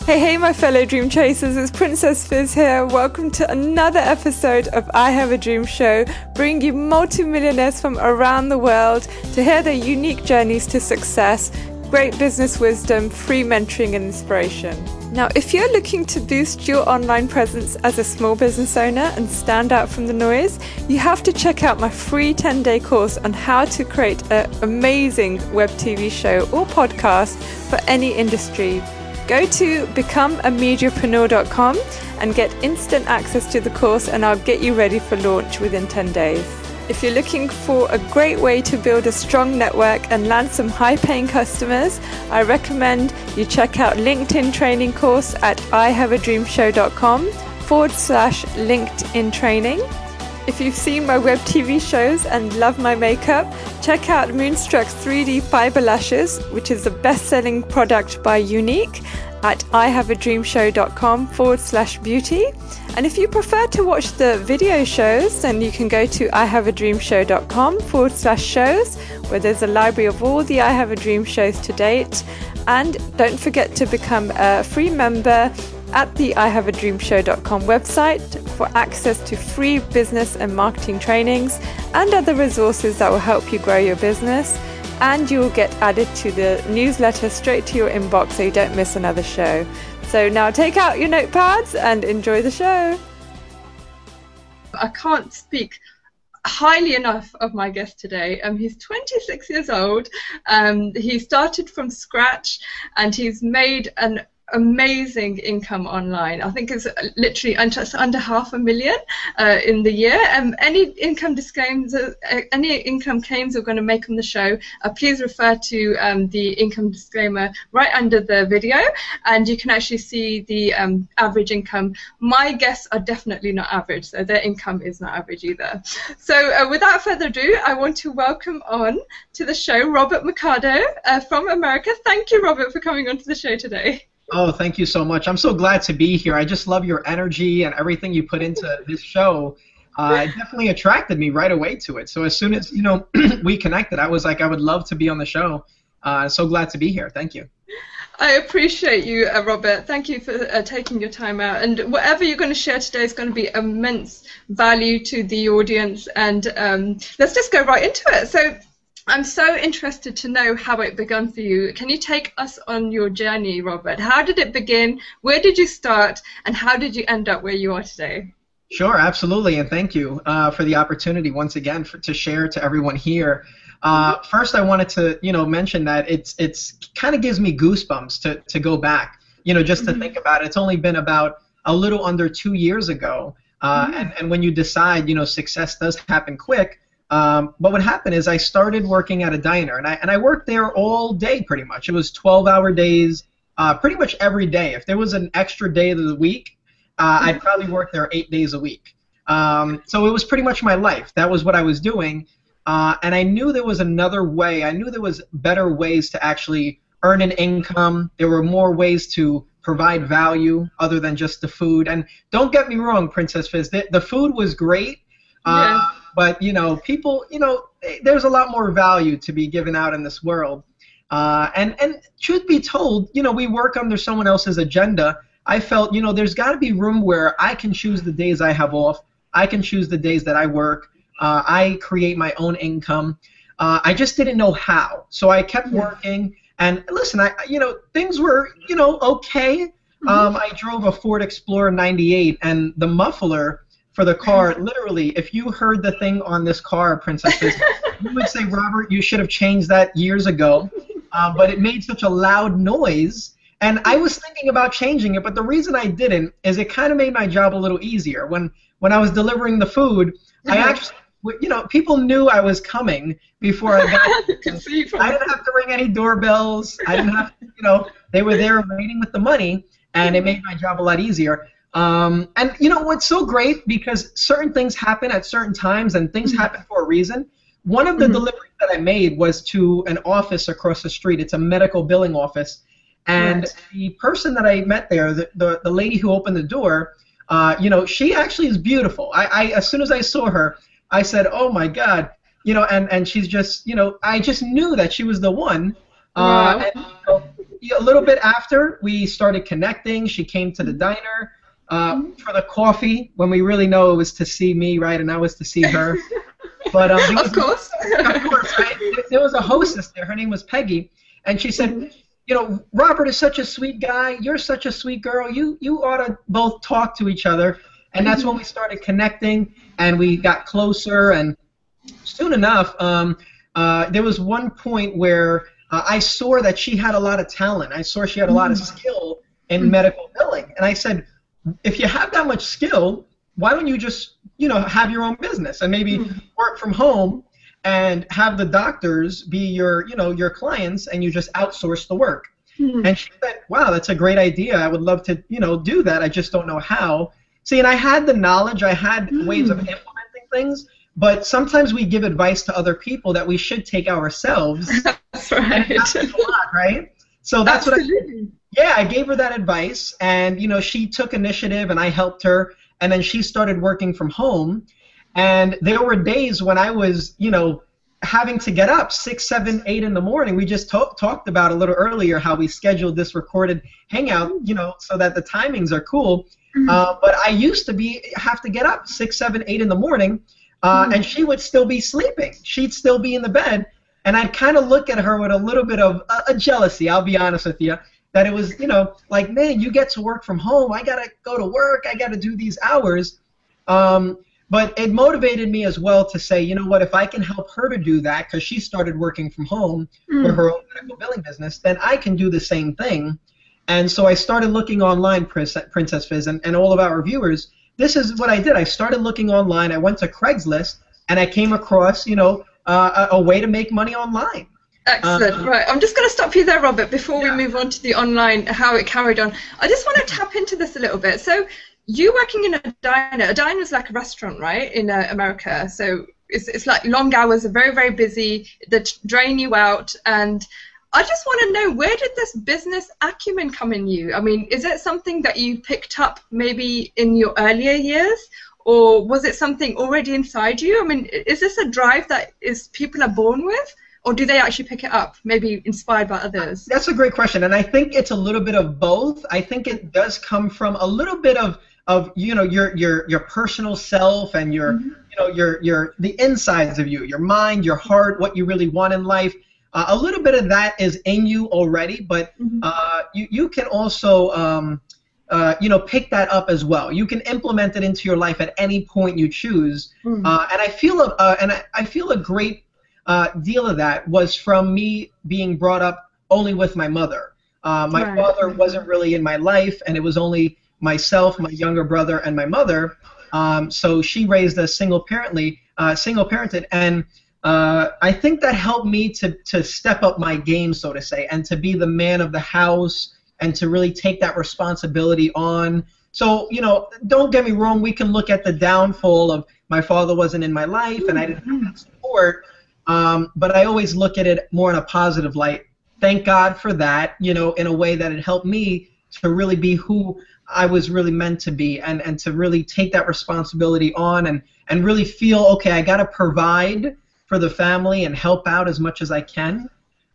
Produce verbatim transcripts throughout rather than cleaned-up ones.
Hey, hey, my fellow dream chasers, it's Princess Fizz here. Welcome to another episode of I Have a Dream Show, bringing you multimillionaires from around the world to hear their unique journeys to success, great business wisdom, free mentoring and inspiration. Now, if you're looking to boost your online presence as a small business owner and stand out from the noise, you have to check out my free ten-day course on how to create an amazing web T V show or podcast for any industry. Go to become a mediapreneur dot com and get instant access to the course, and I'll get you ready for launch within ten days. If you're looking for a great way to build a strong network and land some high-paying customers, I recommend you check out LinkedIn training course at I have a dream show dot com forward slash LinkedIn training. If you've seen my web T V shows and love my makeup, check out Moonstruck's three D Fiber Lashes, which is the best-selling product by Younique, at I have a dream show dot com forward slash beauty. And if you prefer to watch the video shows, then you can go to I have a dream show dot com forward slash shows, where there's a library of all the I Have a Dream shows to date. And don't forget to become a free member at the I have a dream show dot com website for access to free business and marketing trainings and other resources that will help you grow your business. And you will get added to the newsletter straight to your inbox so you don't miss another show. So now take out your notepads and enjoy the show. I can't speak highly enough of my guest today. Um, he's twenty-six years old. Um, he started from scratch and he's made an amazing income online. I think it's literally under, under half a million uh, in the year. Um, any income disclaims, uh, any income claims we're going to make on the show, uh, please refer to um, the income disclaimer right under the video, and you can actually see the um, average income. My guests are definitely not average, so their income is not average either. So uh, without further ado, I want to welcome on to the show Robert Mercado uh, from America. Thank you, Robert, for coming onto the show today. Oh, thank you so much. I'm so glad to be here. I just love your energy and everything you put into this show. Uh, it definitely attracted me right away to it. So as soon as, you know, we connected, I was like, I would love to be on the show. Uh, so glad to be here. Thank you. I appreciate you, uh, Robert. Thank you for uh, taking your time out. And whatever you're going to share today is going to be immense value to the audience. And um, let's just go right into it. So I'm so interested to know how it began for you. Can you take us on your journey, Robert? How did it begin? Where did you start? And how did you end up where you are today? Sure, absolutely. And thank you uh, for the opportunity once again for, to share to everyone here. Uh, first, I wanted to, you know, mention that it's it's kind of gives me goosebumps to, to go back, you know, just to mm-hmm. think about it. It's only been about a little under two years ago. Uh, mm-hmm. and, and when you decide, you know, success does happen quick. Um, but what happened is I started working at a diner, and I and I worked there all day pretty much. It was twelve-hour days, uh, pretty much every day. If there was an extra day of the week, uh, I'd probably work there eight days a week. Um, so it was pretty much my life. That was what I was doing, uh, and I knew there was another way. I knew there was better ways to actually earn an income. There were more ways to provide value other than just the food. And don't get me wrong, Princess Fizz, the, the food was great. Uh, yeah. But, you know, people, you know, there's a lot more value to be given out in this world. Uh, and, and truth be told, you know, we work under someone else's agenda. I felt, you know, there's got to be room where I can choose the days I have off. I can choose the days that I work. Uh, I create my own income. Uh, I just didn't know how. So I kept working. And listen, I, you know, things were, you know, okay. Um, I drove a Ford Explorer ninety-eight, and the muffler for the car, literally, if you heard the thing on this car, Princess, you would say, Robert, you should have changed that years ago. Uh, but it made such a loud noise, and I was thinking about changing it, but the reason I didn't is it kind of made my job a little easier. When when I was delivering the food, I actually, you know, people knew I was coming before I got there. I didn't have to ring any doorbells. I didn't have to, you know, they were there waiting with the money, and it made my job a lot easier. Um, and you know what's so great, because certain things happen at certain times and things mm-hmm. happen for a reason. One of the mm-hmm. deliveries that I made was to an office across the street. It's a medical billing office. And right. the person that I met there, the, the, the lady who opened the door, uh, you know, she actually is beautiful. I, I as soon as I saw her, I said, oh my God, you know, and, and she's just, you know, I just knew that she was the one. Uh, wow. and, you know, a little bit after we started connecting, she came to the diner uh, for the coffee when we really know it was to see me, right, and I was to see her. But um, there was, of course, of course, right? There was a hostess there. Her name was Peggy, and she said, mm-hmm. you know, Robert is such a sweet guy. You're such a sweet girl. You you ought to both talk to each other. And that's when we started connecting, and we got closer. And soon enough, um, uh, there was one point where uh, I saw that she had a lot of talent. I saw she had a lot of skill in mm-hmm. medical billing. And I said, if you have that much skill, why don't you just, you know, have your own business and maybe mm-hmm. work from home and have the doctors be your, you know, your clients, and you just outsource the work. Mm-hmm. And she said, wow, that's a great idea. I would love to, you know, do that. I just don't know how. See, and I had the knowledge, I had mm. ways of implementing things, but sometimes we give advice to other people that we should take ourselves. That's right. And it happens a lot, right? So that's Absolutely. what I did. Yeah, I gave her that advice, and you know, she took initiative, and I helped her, and then she started working from home. And there were days when I was, you know, having to get up six, seven, eight in the morning. We just to- talked about a little earlier how we scheduled this recorded hangout, you know, so that the timings are cool. Uh, but I used to be have to get up six, seven, eight in the morning, uh, mm-hmm. and she would still be sleeping. She'd still be in the bed, and I'd kind of look at her with a little bit of uh, a jealousy. I'll be honest with you, that it was, you know, like, man, you get to work from home. I gotta go to work. I gotta do these hours. Um, but it motivated me as well to say, you know what, if I can help her to do that, because she started working from home mm-hmm. for her own medical billing business, then I can do the same thing. And so I started looking online, Princess Fizz, and, and all of our viewers. This is what I did. I started looking online. I went to Craigslist, and I came across, you know, uh, a, a way to make money online. Excellent. Um, right. I'm just going to stop you there, Robert, before yeah. we move on to the online, how it carried on. I just want to tap into this a little bit. So you working in a diner. A diner is like a restaurant, right, in uh, America. So it's, it's like long hours, are very, very busy. They drain you out, and I just want to know, where did this business acumen come in you? I mean, is it something that you picked up maybe in your earlier years, or was it something already inside you? I mean, is this a drive that is people are born with, or do they actually pick it up, maybe inspired by others? That's a great question, and I think it's a little bit of both. I think it does come from a little bit of, of you know, your your your personal self and your mm-hmm. you know your your the insides of you, your mind, your heart, what you really want in life. Uh, a little bit of that is in you already, but uh, you, you can also, um, uh, you know, pick that up as well. You can implement it into your life at any point you choose. Mm-hmm. uh, and I feel, a, uh, and I, I feel a great uh, deal of that was from me being brought up only with my mother. Uh, my right. father wasn't really in my life, and it was only myself, my younger brother, and my mother. Um, so she raised us single parently, uh, single parented, and Uh, I think that helped me to, to step up my game, so to say, and to be the man of the house and to really take that responsibility on. So, you know, don't get me wrong, we can look at the downfall of my father wasn't in my life and I didn't have that support, um, but I always look at it more in a positive light. Thank God for that, you know, in a way that it helped me to really be who I was really meant to be, and, and to really take that responsibility on and, and really feel, okay, I got to provide for the family and help out as much as I can.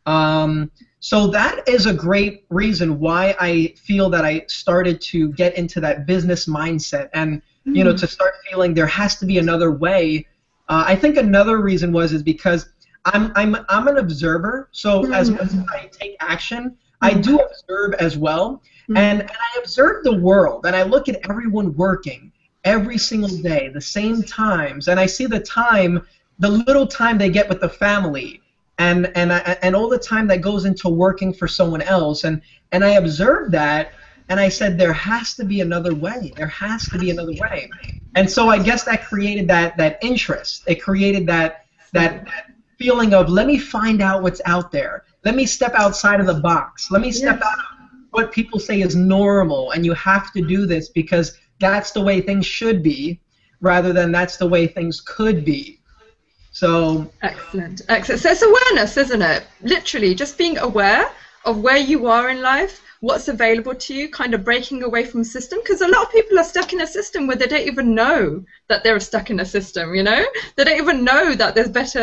Um, so that is a great reason why I feel that I started to get into that business mindset and, mm-hmm. you know, to start feeling there has to be another way. Uh, I think another reason was is because I'm, I'm, I'm an observer, so mm-hmm. as much as I take action, mm-hmm. I do observe as well, mm-hmm. and, and I observe the world, and I look at everyone working every single day, the same times, and I see the time the little time they get with the family, and and I, and all the time that goes into working for someone else, and and I observed that, and I said there has to be another way. There has to be another way, and so I guess that created that that interest. It created that that, that feeling of let me find out what's out there. Let me step outside of the box. Let me step yes. out of what people say is normal, and you have to do this because that's the way things should be, rather than that's the way things could be. So excellent, excellent. So it's awareness, isn't it? Literally, just being aware of where you are in life, what's available to you, kind of breaking away from the system. Because a lot of people are stuck in a system where they don't even know that they're stuck in a system. You know, they don't even know that there's better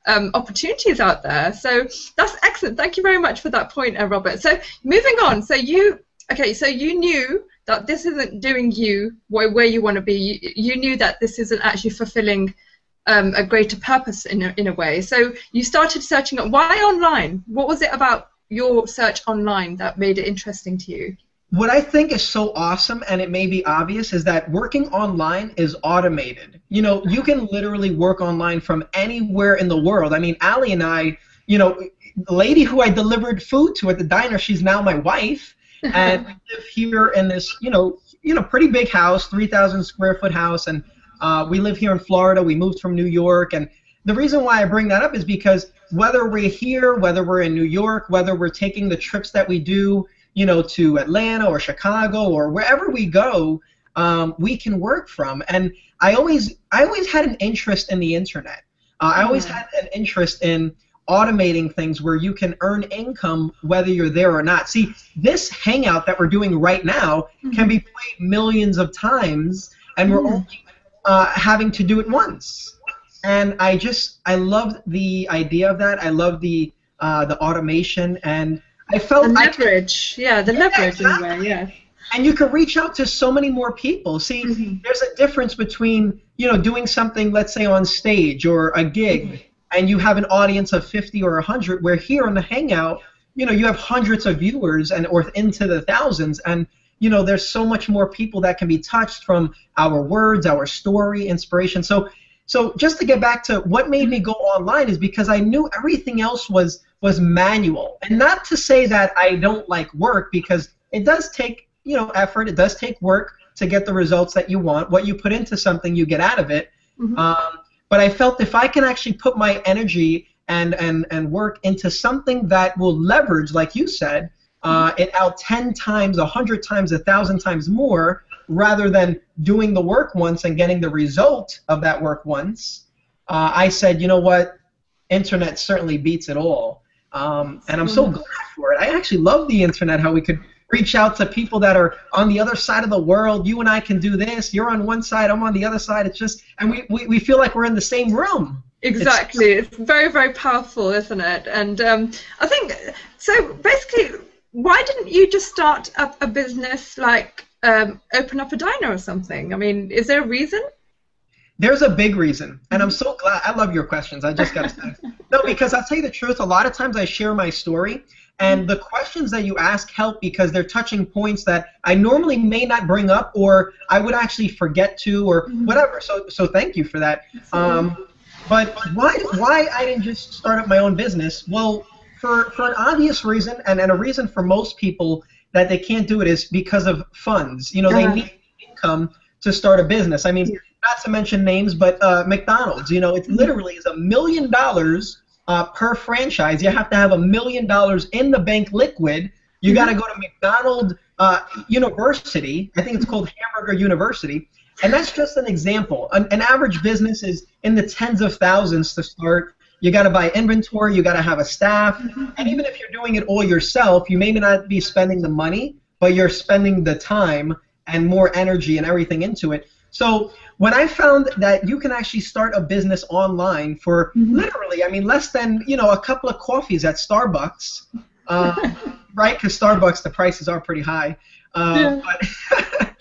um, opportunities out there. So that's excellent. Thank you very much for that point, uh, Robert. So moving on. So you, okay, so you knew that this isn't doing you where, where you want to be. You, you knew that this isn't actually fulfilling um, a greater purpose in a, in a way. So you started searching. Why online? What was it about your search online that made it interesting to you? What I think is so awesome, and it may be obvious, is that working online is automated. You know, you can literally work online from anywhere in the world. I mean, Ali and I, you know, the lady who I delivered food to at the diner, she's now my wife, and we live here in this, you know, you know, pretty big house, three thousand square foot house, and uh, we live here in Florida. We moved from New York, and the reason why I bring that up is because whether we're here, whether we're in New York, whether we're taking the trips that we do, you know, to Atlanta or Chicago or wherever we go, um, we can work from. And I always, I always had an interest in the internet. Uh, I always had an interest in automating things where you can earn income whether you're there or not. See, this hangout that we're doing right now mm-hmm. can be played millions of times, and we're mm-hmm. only uh, having to do it once. And I just, I loved the idea of that. I love the uh, the automation, and I felt the leverage, I, yeah, the yeah, leverage exactly. in a way, yeah. And you can reach out to so many more people. See, mm-hmm. there's a difference between, you know, doing something, let's say, on stage or a gig, mm-hmm. and you have an audience of fifty or one hundred, where here on the Hangout, you know, you have hundreds of viewers and or into the thousands, and, you know, there's so much more people that can be touched from our words, our story, inspiration. So, so just to get back to what made me go online is because I knew everything else was was manual. And not to say that I don't like work, because it does take, you know, effort. It does take work to get the results that you want. What you put into something, you get out of it. Mm-hmm. Um, but I felt if I can actually put my energy and, and, and work into something that will leverage, like you said, uh, it out ten times, a hundred times, a thousand times more, rather than doing the work once and getting the result of that work once, uh, I said, you know what, internet certainly beats it all. Um, and I'm so glad for it. I actually love the internet, how we could reach out to people that are on the other side of the world. You and I can do this. You're on one side, I'm on the other side. It's just, and we, we, we feel like we're in the same room. Exactly. It's, it's very, very powerful, isn't it? And um, I think, so basically, why didn't you just start up a business, like um, open up a diner or something? I mean, is there a reason? There's a big reason, and I'm so glad. I love your questions. I just got to say. No, because I'll tell you the truth, a lot of times I share my story, and the questions that you ask help because they're touching points that I normally may not bring up, or I would actually forget to, or whatever. So, so thank you for that. Um, but why, why I didn't just start up my own business? Well, for, for an obvious reason, and, and a reason for most people that they can't do it is because of funds. You know, they need income to start a business. I mean, not to mention names, but uh, McDonald's, you know, it literally is a million dollars uh, per franchise. You have to have a million dollars in the bank liquid. You got to go to McDonald's uh, University. I think it's called Hamburger University. And that's just an example. An, an average business is in the tens of thousands to start. You got to buy inventory. You got to have a staff. And even if you're doing it all yourself, you may not be spending the money, but you're spending the time and more energy and everything into it. So when I found that you can actually start a business online for mm-hmm. literally, I mean, less than, you know, a couple of coffees at Starbucks, uh, right? Because Starbucks, the prices are pretty high. Uh, yeah. but,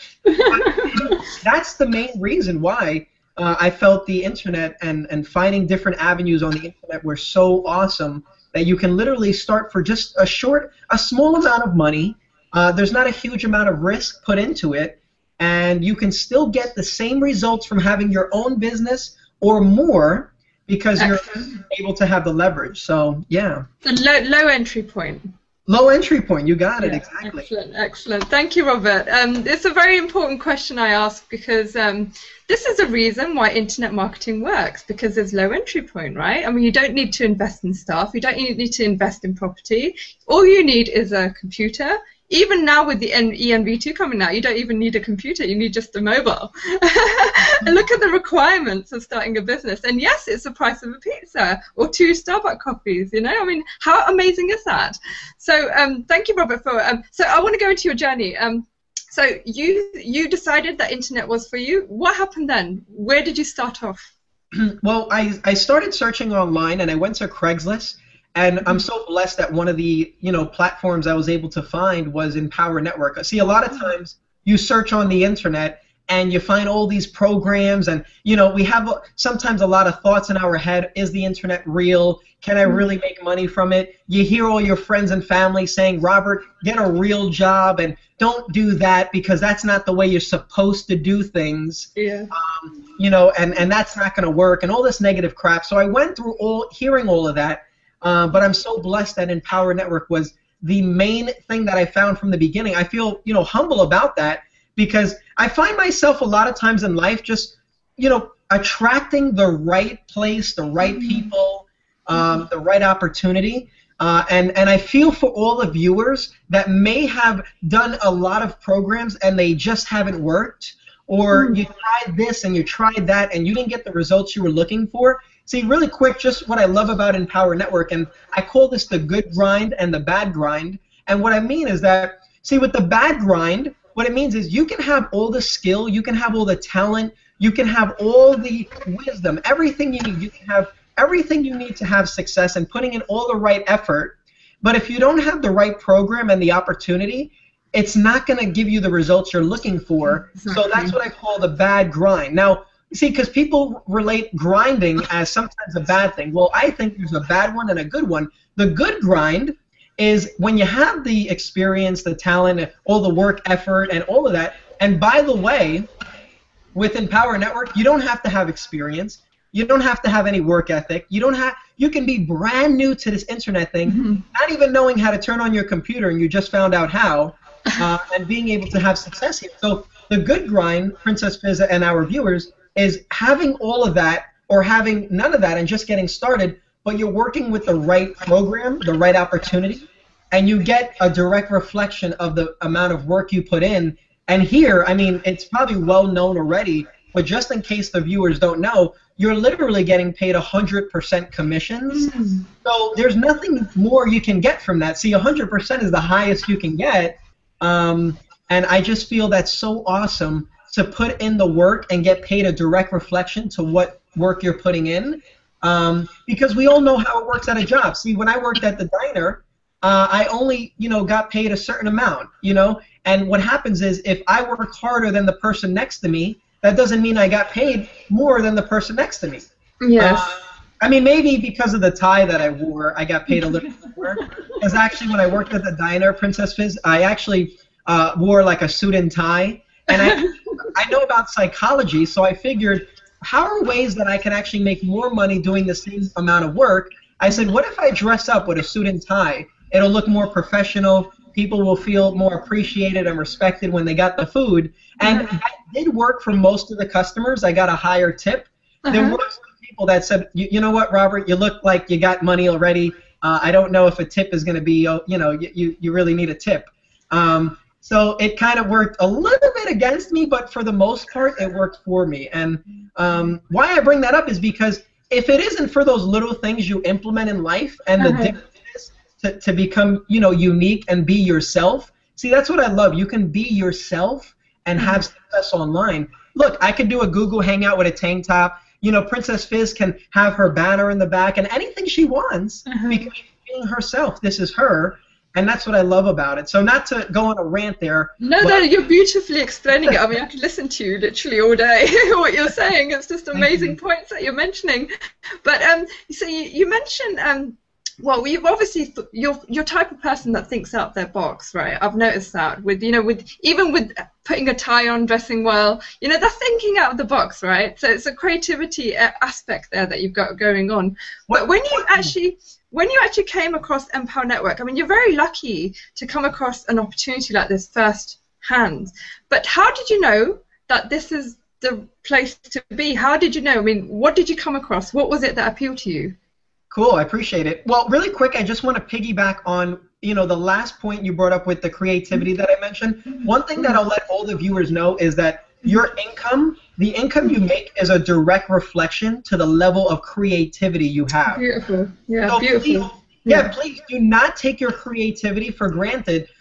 but that's the main reason why uh, I felt the internet and, and finding different avenues on the internet were so awesome that you can literally start for just a short, a small amount of money. Uh, there's not a huge amount of risk put into it. And you can still get the same results from having your own business or more because Excellent. You're able to have the leverage. So, yeah. The low, low entry point. Low entry point. You got it. Yeah, exactly. Excellent. Excellent. Thank you, Robert. Um, it's a very important question I ask because um, this is a reason why internet marketing works, because there's low entry point, right? I mean, you don't need to invest in staff. You don't need to invest in property. All you need is a computer. Even now with the E N V two coming out, you don't even need a computer, you need just a mobile. And look at the requirements of starting a business. And yes, it's the price of a pizza or two Starbucks coffees, you know? I mean, how amazing is that? So um, thank you, Robert, for, um, so I want to go into your journey. Um, so you, you decided that internet was for you. What happened then? Where did you start off? Well, I, I started searching online and I went to Craigslist, and I'm so blessed that one of the, you know, platforms I was able to find was Empower Network. See, a lot of times you search on the internet and you find all these programs, and, you know, we have a- sometimes a lot of thoughts in our head. Is the internet real? Can I really make money from it? You hear all your friends and family saying, Robert, get a real job and don't do that because that's not the way you're supposed to do things. Yeah. Um, you know, and, and that's not going to work, and all this negative crap. So I went through all, hearing all of that, uh, but I'm so blessed that Empower Network was the main thing that I found from the beginning. I feel, you know, humble about that because I find myself a lot of times in life just, you know, attracting the right place, the right people, um, the right opportunity. Uh, and, and I feel for all the viewers that may have done a lot of programs and they just haven't worked, or mm. you tried this and you tried that and you didn't get the results you were looking for. See, really quick, just what I love about Empower Network, and I call this the good grind and the bad grind. And what I mean is that, see, with the bad grind, what it means is you can have all the skill, you can have all the talent, you can have all the wisdom, everything you need. You can have everything you need to have success and putting in all the right effort. But if you don't have the right program and the opportunity, it's not going to give you the results you're looking for. Exactly. So that's what I call the bad grind. Now, see, because people relate grinding as sometimes a bad thing. Well, I think there's a bad one and a good one. The good grind is when you have the experience, the talent, all the work effort, and all of that. And by the way, with Empower Network, you don't have to have experience. You don't have to have any work ethic. You don't have. You can be brand new to this internet thing, mm-hmm. not even knowing how to turn on your computer, and you just found out how, uh, and being able to have success here. So the good grind, Princess Fizz and our viewers, is having all of that or having none of that and just getting started, but you're working with the right program, the right opportunity, and you get a direct reflection of the amount of work you put in. And here, I mean, it's probably well known already, but just in case the viewers don't know, you're literally getting paid one hundred percent commissions. Mm. So there's nothing more you can get from that. See, one hundred percent is the highest you can get, um, and I just feel that's so awesome to put in the work and get paid a direct reflection to what work you're putting in, um, because we all know how it works at a job. See, when I worked at the diner, uh, I only, you know, got paid a certain amount, you know, and what happens is if I work harder than the person next to me, that doesn't mean I got paid more than the person next to me. Yes. Uh, I mean, maybe because of the tie that I wore, I got paid a little more. Because actually, when I worked at the diner, Princess Fizz, I actually uh, wore like a suit and tie. And I, I know about psychology, so I figured, how are ways that I can actually make more money doing the same amount of work? I said, what if I dress up with a suit and tie? It'll look more professional. People will feel more appreciated and respected when they got the food. And that did work for most of the customers. I got a higher tip. Uh-huh. There were some people that said, you, you know what, Robert, you look like you got money already. Uh, I don't know if a tip is going to be, you know, you, you really need a tip. Um, So it kind of worked a little bit against me, but for the most part, it worked for me. And um, why I bring that up is because if it isn't for those little things you implement in life and the differences to, to become, you know, unique and be yourself, see, that's what I love. You can be yourself and have success online. Look, I could do a Google Hangout with a tank top. You know, Princess Fizz can have her banner in the back and anything she wants uh-huh. because she's being herself. This is her. And that's what I love about it. So not to go on a rant there. No, no, you're beautifully explaining it. I mean, I could listen to you literally all day, what you're saying. It's just amazing points that you're mentioning. But um, so you, you mentioned, um, well, you've obviously, th- you're, you're type of person that thinks out their box, right? I've noticed that with, you know, with even with putting a tie on, dressing well, you know, that's thinking out of the box, right? So it's a creativity aspect there that you've got going on. But when you actually... When you actually came across Empower Network, I mean, you're very lucky to come across an opportunity like this firsthand. But how did you know that this is the place to be? How did you know? I mean, what did you come across? What was it that appealed to you? Cool, I appreciate it. Well, really quick, I just want to piggyback on, you know, the last point you brought up with the creativity that I mentioned. One thing that I'll let all the viewers know is that your income, the income you make is a direct reflection to the level of creativity you have. Beautiful. Yeah, so beautiful. Please, yeah, yeah, please do not take your creativity for granted.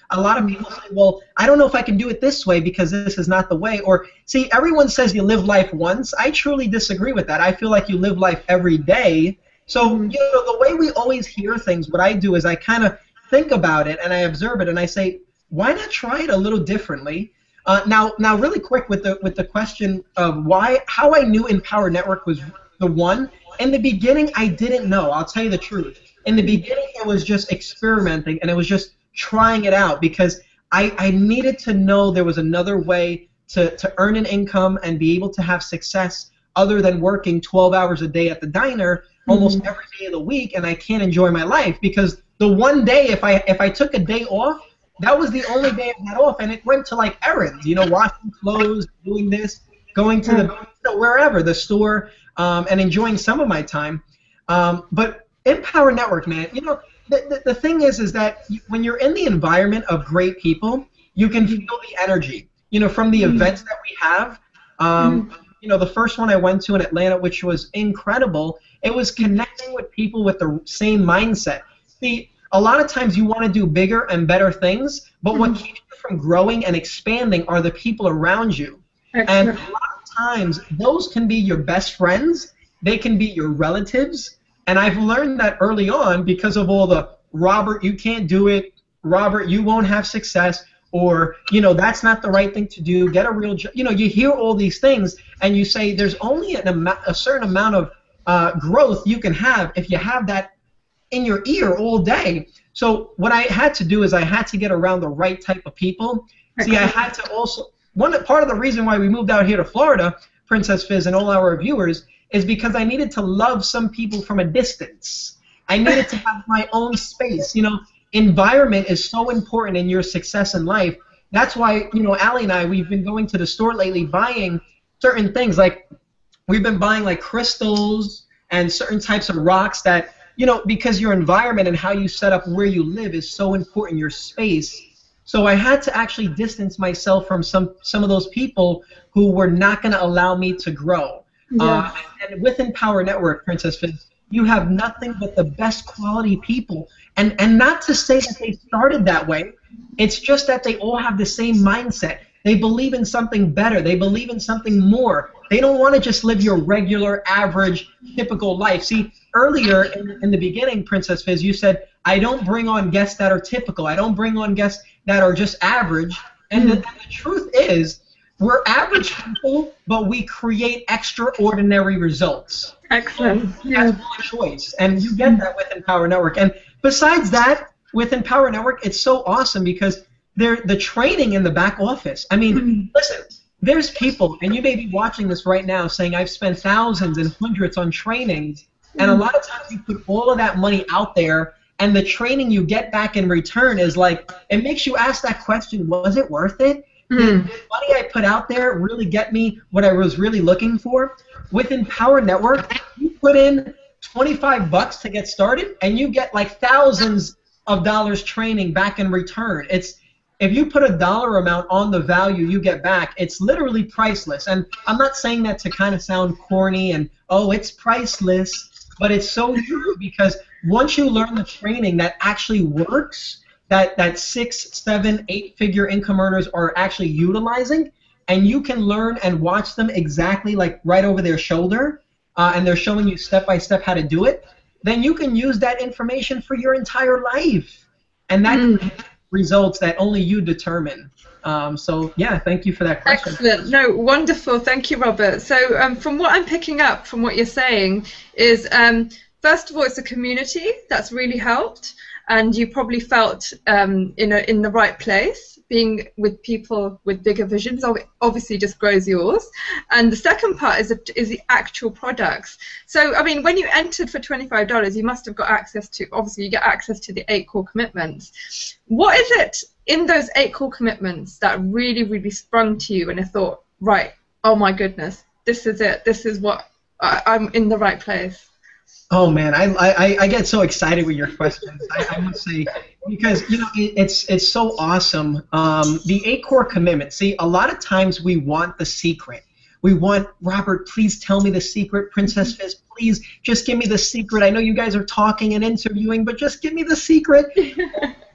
a lot of people say, well, I don't know if I can do it this way because this is not the way. Or, see, everyone says you live life once. I truly disagree with that. I feel like you live life every day. So, you know, the way we always hear things, what I do is I kind of think about it and I observe it and I say, why not try it a little differently? Uh, now, now, really quick with the with the question of why, how I knew Empower Network was the one. In the beginning, I didn't know. I'll tell you the truth. In the beginning, it was just experimenting, and it was just trying it out because I, I needed to know there was another way to, to earn an income and be able to have success other than working twelve hours a day at the diner almost mm-hmm. every day of the week, and I can't enjoy my life because the one day, if I if I took a day off, that was the only day I had off, and it went to like errands, you know, washing clothes, doing this, going to the you know, wherever, the store, um, and enjoying some of my time. Um, but Empower Network, man, you know, the, the, the thing is, is that you, when you're in the environment of great people, you can feel the energy, you know, from the mm-hmm. events that we have. Um, mm-hmm. You know, the first one I went to in Atlanta, which was incredible, it was connecting with people with the same mindset. See, a lot of times you want to do bigger and better things, but mm-hmm. what keeps you from growing and expanding are the people around you. Excellent. And a lot of times, those can be your best friends, they can be your relatives, and I've learned that early on because of all the, Robert, you can't do it, Robert, you won't have success, or, you know, that's not the right thing to do, get a real job. You know, you hear all these things, and you say there's only an amount, a certain amount of uh, growth you can have if you have that in your ear all day. So what I had to do is I had to get around the right type of people. See, I had to also, one part of the reason why we moved out here to Florida, Princess Fizz and all our viewers, is because I needed to love some people from a distance. I needed to have my own space. You know, environment is so important in your success in life. That's why, you know, Allie and I, we've been going to the store lately buying certain things. Like, we've been buying, like, crystals and certain types of rocks that, you know, because your environment and how you set up where you live is so important, your space. So I had to actually distance myself from some, some of those people who were not going to allow me to grow. Yeah. Uh, and with Empower Network, Princess Fizz, you have nothing but the best quality people. And, and not to say that they started that way. It's just that they all have the same mindset. They believe in something better. They believe in something more. They don't want to just live your regular, average, typical life. See, earlier in, in the beginning, Princess Fizz, you said, I don't bring on guests that are typical. I don't bring on guests that are just average. And the, and the truth is, we're average people, but we create extraordinary results. Excellent. Yeah. That's my choice. And you get that with Empower Network. And besides that, with Empower Network, it's so awesome because they're the training in the back office. I mean, mm-hmm. listen, there's people, and you may be watching this right now saying, I've spent thousands and hundreds on trainings, mm-hmm. and a lot of times you put all of that money out there, and the training you get back in return is like, it makes you ask that question, was it worth it? Mm. Did the money I put out there really get me what I was really looking for? With Empower Network, you put in twenty-five bucks to get started, and you get like thousands of dollars training back in return. It's if you put a dollar amount on the value you get back, it's literally priceless. And I'm not saying that to kind of sound corny and, oh, it's priceless, but it's so true because once you learn the training that actually works, that, that six, seven, eight-figure income earners are actually utilizing, and you can learn and watch them exactly like right over their shoulder, uh, and they're showing you step-by-step how to do it, then you can use that information for your entire life. And that mm. results that only you determine. Um, so, yeah, thank you for that question. Excellent. No, wonderful. Thank you, Robert. So um, from what I'm picking up from what you're saying is, um, first of all, it's a community that's really helped. And you probably felt um, in, a, in the right place. Being with people with bigger visions obviously just grows yours. And the second part is, a, is the actual products. So, I mean, when you entered for twenty-five dollars, you must have got access to, obviously you get access to the eight core commitments. What is it in those eight core commitments that really, really sprung to you and I thought, right, oh my goodness, this is it. This is what, I, I'm in the right place. Oh man, I, I I get so excited with your questions. I, I must say, because you know it, it's it's so awesome. Um, the eight core commitment. See, a lot of times we want the secret. We want Robert. Please tell me the secret. Princess Fizz, please just give me the secret. I know you guys are talking and interviewing, but just give me the secret.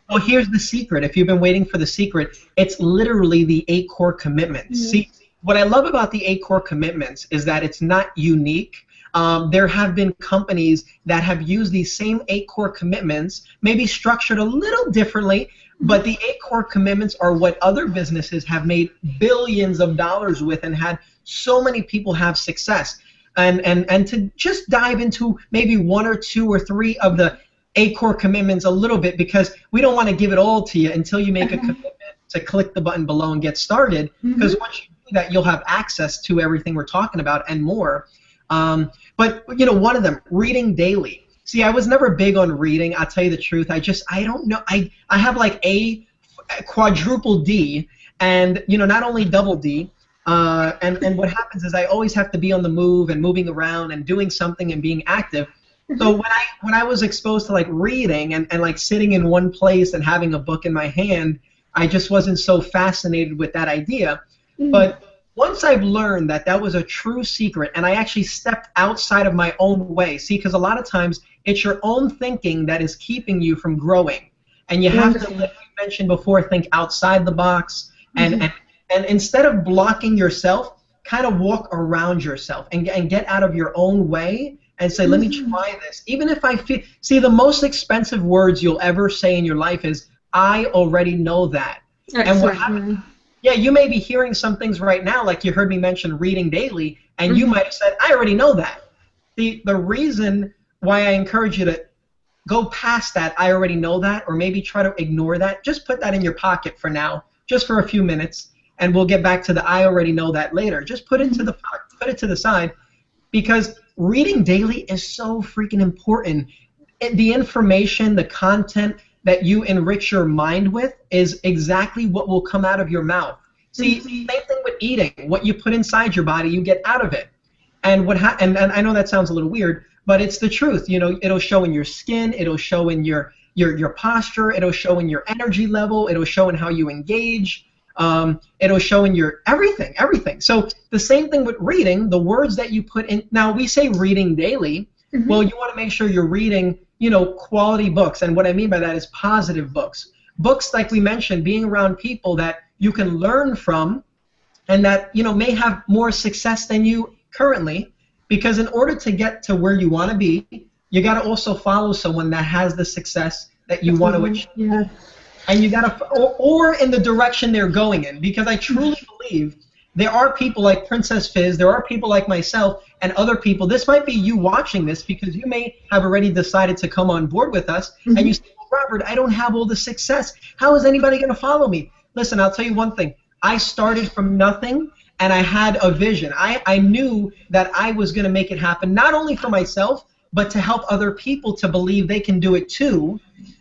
Well, here's the secret. If you've been waiting for the secret, it's literally the eight core commitments. Mm-hmm. See, what I love about the eight core commitments is that it's not unique. Um, there have been companies that have used these same eight core commitments, maybe structured a little differently, but the eight core commitments are what other businesses have made billions of dollars with and had so many people have success. And, and, and to just dive into maybe one or two or three of the eight core commitments a little bit, because we don't want to give it all to you until you make a commitment to click the button below and get started, because mm-hmm. once you do that, you'll have access to everything we're talking about and more. Um, but, you know, one of them, reading daily. See, I was never big on reading. I'll tell you the truth. I just, I don't know. I, I have like a quadruple D and, you know, not only double D. Uh, and, and what happens is I always have to be on the move and moving around and doing something and being active. So when I when I was exposed to like reading and, and like sitting in one place and having a book in my hand, I just wasn't so fascinated with that idea. Mm. But once I've learned that that was a true secret, and I actually stepped outside of my own way, see, because a lot of times it's your own thinking that is keeping you from growing, and you have to, like you mentioned before, think outside the box, and mm-hmm. and, and instead of blocking yourself, kind of walk around yourself and and get out of your own way. And say, let me try this. Even if I feel, see, the most expensive words you'll ever say in your life is, I already know that. Excellent. And what happens, yeah, you may be hearing some things right now, like you heard me mention reading daily, and mm-hmm. you might have said, I already know that. The, the reason why I encourage you to go past that, I already know that, or maybe try to ignore that, just put that in your pocket for now, just for a few minutes, and we'll get back to the I already know that later. Just put it to the, put it to the side, because reading daily is so freaking important. The information, the content that you enrich your mind with is exactly what will come out of your mouth. See, same thing with eating. What you put inside your body, you get out of it. And what ha- and, and I know that sounds a little weird, but it's the truth. You know, it'll show in your skin, it'll show in your your your posture, it'll show in your energy level, it'll show in how you engage. Um, it'll show in your everything, everything. So the same thing with reading, the words that you put in. Now we say reading daily. Mm-hmm. Well, you want to make sure you're reading, you know, quality books. And what I mean by that is positive books. Books, like we mentioned, being around people that you can learn from and that, you know, may have more success than you currently. Because in order to get to where you want to be, you got to also follow someone that has the success that you mm-hmm. want to achieve. Yeah. And you gotta, or, or in the direction they're going in, because I truly believe there are people like Princess Fizz, there are people like myself, and other people. This might be you watching this because you may have already decided to come on board with us, mm-hmm. and you say, well, Robert, I don't have all the success. How is anybody gonna follow me? Listen, I'll tell you one thing. I started from nothing, and I had a vision. I, I knew that I was gonna make it happen, not only for myself, but to help other people to believe they can do it too.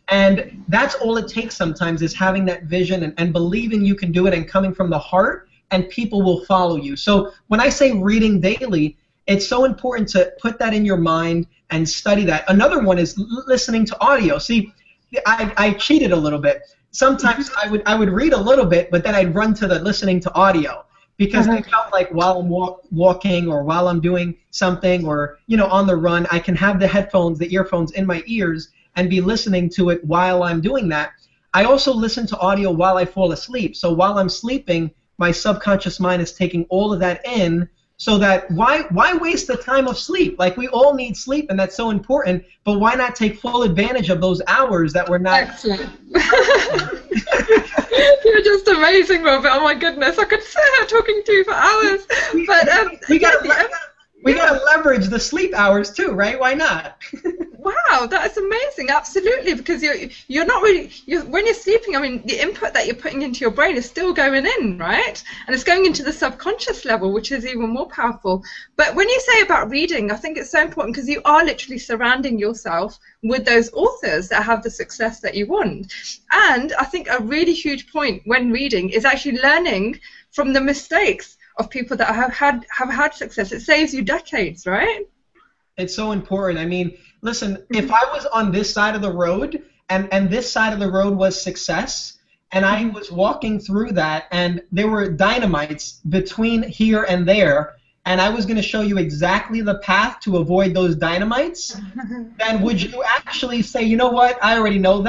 And that's all it takes sometimes, is having that vision and, and believing you can do it and coming from the heart, and people will follow you. So when I say reading daily, it's so important to put that in your mind and study that. Another one is l- listening to audio. See, I, I cheated a little bit. Sometimes I would I would read a little bit, but then I'd run to the listening to audio, because uh-huh. I felt like while I'm walk, walking or while I'm doing something, or, you know, on the run, I can have the headphones, the earphones in my ears and be listening to it while I'm doing that. I also listen to audio while I fall asleep. So while I'm sleeping, my subconscious mind is taking all of that in, so that why why waste the time of sleep? Like, we all need sleep, and that's so important, but why not take full advantage of those hours that we're not... Excellent. You're just amazing, Robert. Oh my goodness, I could sit here talking to you for hours. But um, we got yeah, we got to leverage the sleep hours too, right? Why not? Wow, that's amazing. Absolutely, because you're you're not really you're, when you're sleeping. I mean, the input that you're putting into your brain is still going in, right? And it's going into the subconscious level, which is even more powerful. But when you say about reading, I think it's so important, because you are literally surrounding yourself with those authors that have the success that you want. And I think a really huge point when reading is actually learning from the mistakes of people that have had have had success. It saves you decades, right? It's so important. I mean, listen, if I was on this side of the road, and, and this side of the road was success, and I was walking through that, and there were dynamites between here and there, and I was going to show you exactly the path to avoid those dynamites, then would you actually say, you know what, I already know that,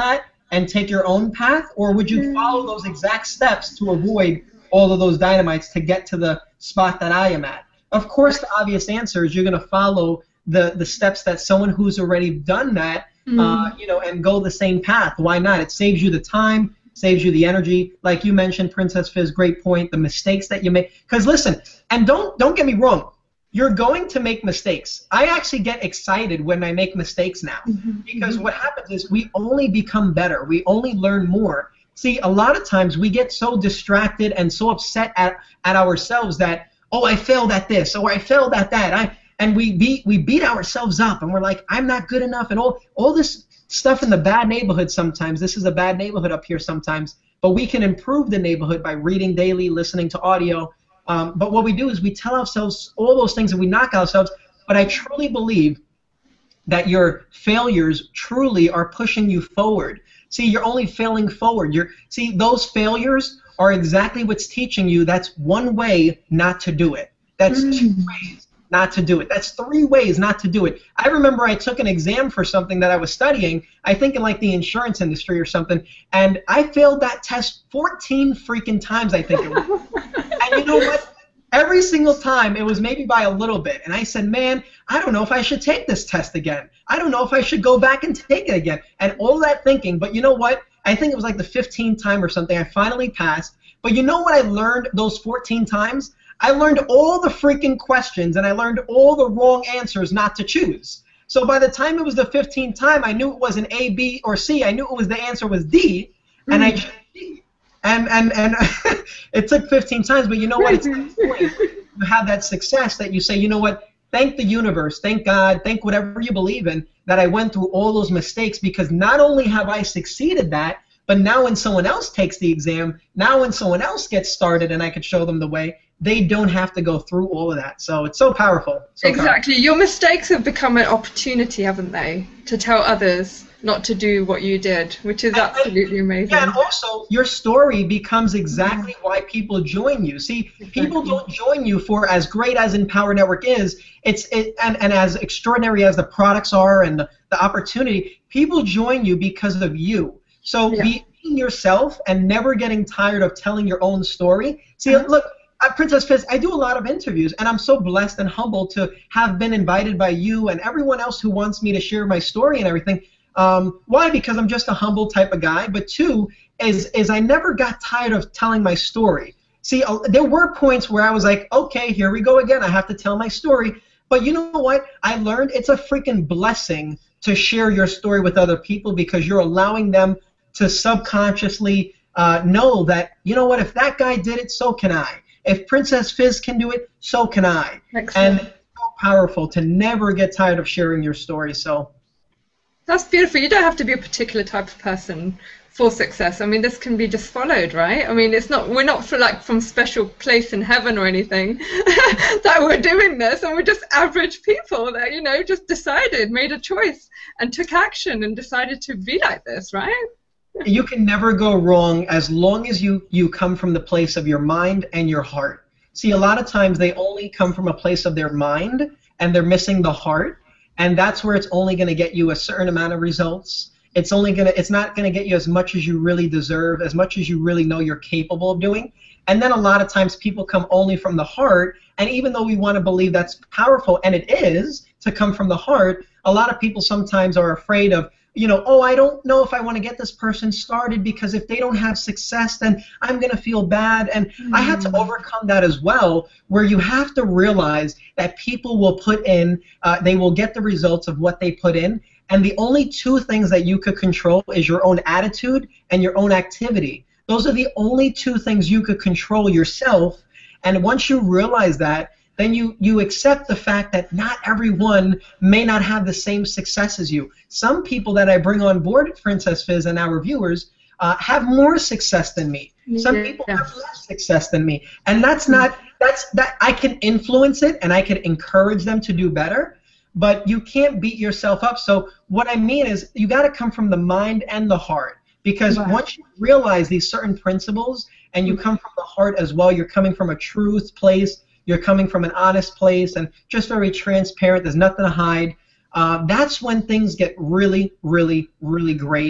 and take your own path, or would you follow those exact steps to avoid all of those dynamites to get to the spot that I am at? Of course, the obvious answer is you're going to follow the, the steps that someone who's already done that, mm. uh, you know, and go the same path. Why not? It saves you the time, saves you the energy. Like you mentioned, Princess Fizz, great point, the mistakes that you make. Because listen, and don't don't get me wrong, you're going to make mistakes. I actually get excited when I make mistakes now, mm-hmm. because what happens is we only become better. We only learn more. See, a lot of times we get so distracted and so upset at, at ourselves that, oh, I failed at this, or I failed at that. I and we beat we beat ourselves up, and we're like, I'm not good enough, and all all this stuff in the bad neighborhood sometimes. This is a bad neighborhood up here sometimes, but we can improve the neighborhood by reading daily, listening to audio. Um, but what we do is we tell ourselves all those things and we knock ourselves. But I truly believe that your failures truly are pushing you forward. See, you're only failing forward. You're see, those failures are exactly what's teaching you that's one way not to do it. That's mm. two ways not to do it. That's three ways not to do it. I remember I took an exam for something that I was studying, I think in like the insurance industry or something, and I failed that test fourteen freaking times, I think it was. And you know what? Every single time, it was maybe by a little bit. And I said, man, I don't know if I should take this test again. I don't know if I should go back and take it again. And all that thinking, but you know what? I think it was like the fifteenth time or something. I finally passed. But you know what I learned those fourteen times? I learned all the freaking questions, and I learned all the wrong answers not to choose. So by the time it was the fifteenth time, I knew it wasn't A, B, or C. I knew it was the answer was D, and mm. I chose D. And and and it took fifteen times, but you know what? It's the point. You have that success that you say, you know what? Thank the universe, thank God, thank whatever you believe in that I went through all those mistakes, because not only have I succeeded that, but now when someone else takes the exam, now when someone else gets started and I could show them the way, they don't have to go through all of that. So it's so powerful. So exactly. Powerful. Your mistakes have become an opportunity, haven't they, to tell others not to do what you did, which is absolutely amazing. Yeah, and also your story becomes exactly why people join you. See, exactly. People don't join you for, as great as Empower Network is, it's it, and, and as extraordinary as the products are and the, the opportunity, people join you because of you. So yeah. being yourself and never getting tired of telling your own story. See, mm-hmm. look, uh, Princess Fizz, I do a lot of interviews, and I'm so blessed and humbled to have been invited by you and everyone else who wants me to share my story and everything. Um, why? Because I'm just a humble type of guy. But two, is is I never got tired of telling my story. See, uh, there were points where I was like, okay, here we go again. I have to tell my story. But you know what? I learned it's a freaking blessing to share your story with other people, because you're allowing them to subconsciously uh, know that, you know what, if that guy did it, so can I. If Princess Fizz can do it, so can I. Excellent. And it's so powerful to never get tired of sharing your story. So. That's beautiful. You don't have to be a particular type of person for success. I mean, this can be just followed, right? I mean, it's not, we're not for like from special place in heaven or anything that we're doing this, and we're just average people that, you know, just decided, made a choice and took action and decided to be like this, right? You can never go wrong as long as you, you come from the place of your mind and your heart. See, a lot of times they only come from a place of their mind and they're missing the heart. And that's where it's only going to get you a certain amount of results. It's only going to, it's not going to get you as much as you really deserve, as much as you really know you're capable of doing. And then a lot of times people come only from the heart. And even though we want to believe that's powerful, and it is to come from the heart, a lot of people sometimes are afraid of, you know, oh, I don't know if I want to get this person started, because if they don't have success, then I'm going to feel bad. And mm. I had to overcome that as well, where you have to realize that people will put in, uh, they will get the results of what they put in. And the only two things that you could control is your own attitude and your own activity. Those are the only two things you could control yourself. And once you realize that, then you, you accept the fact that not everyone may not have the same success as you. Some people that I bring on board, Princess Fizz and our viewers, uh, have more success than me. Some people yeah. have less success than me. And that's not, that's, that I can influence it and I can encourage them to do better, but you can't beat yourself up. So what I mean is you got to come from the mind and the heart, because right. once you realize these certain principles and you come from the heart as well, you're coming from a truth place, you're coming from an honest place and just very transparent, there's nothing to hide. Uh, that's when things get really, really, really great.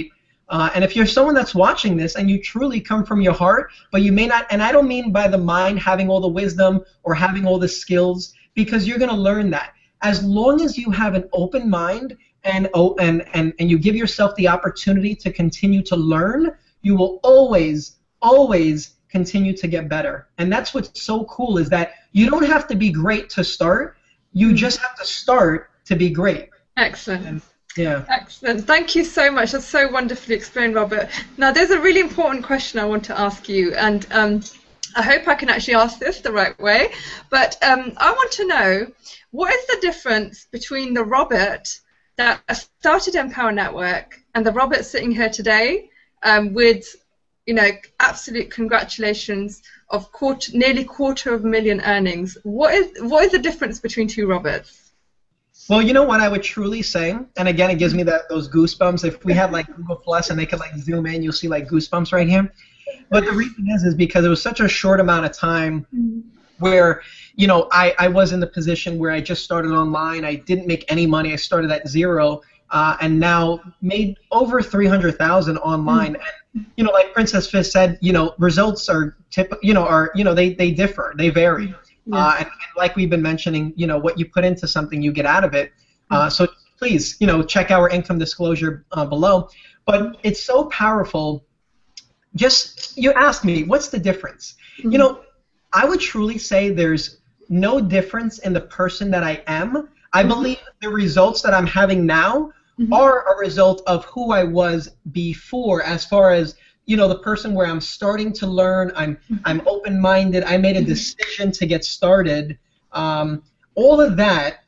Uh, and if you're someone that's watching this and you truly come from your heart, but you may not, and I don't mean by the mind having all the wisdom or having all the skills, because you're going to learn that. As long as you have an open mind and, oh, and, and, and you give yourself the opportunity to continue to learn, you will always, always continue to get better. And that's what's so cool, is that you don't have to be great to start. You just have to start to be great. Excellent. And, yeah. Excellent. Thank you so much. That's so wonderfully explained, Robert. Now, there's a really important question I want to ask you, and um, I hope I can actually ask this the right way. But um, I want to know, what is the difference between the Robert that started Empower Network and the Robert sitting here today um, with, you know, absolute congratulations of quarter, nearly quarter of a million earnings? What is what is the difference between two Roberts? Well, you know what I would truly say, and again, it gives me that those goosebumps. If we had like Google Plus and they could like zoom in, you'll see like goosebumps right here. But the reason is, is because it was such a short amount of time where, you know, I, I was in the position where I just started online. I didn't make any money. I started at zero, uh, and now made over three hundred thousand online. And, you know, like Princess Fizz said, you know, results are tip, you know, are you know they they differ, they vary. Yes. Uh, and, and like we've been mentioning, you know, what you put into something, you get out of it. Uh, so please, you know, check our income disclosure uh, below. But it's so powerful. Just, you asked me, what's the difference? Mm-hmm. You know, I would truly say there's no difference in the person that I am. I mm-hmm. believe the results that I'm having now mm-hmm. are a result of who I was before, as far as, you know, the person where I'm starting to learn, I'm I'm open-minded, I made a decision to get started. Um, all of that,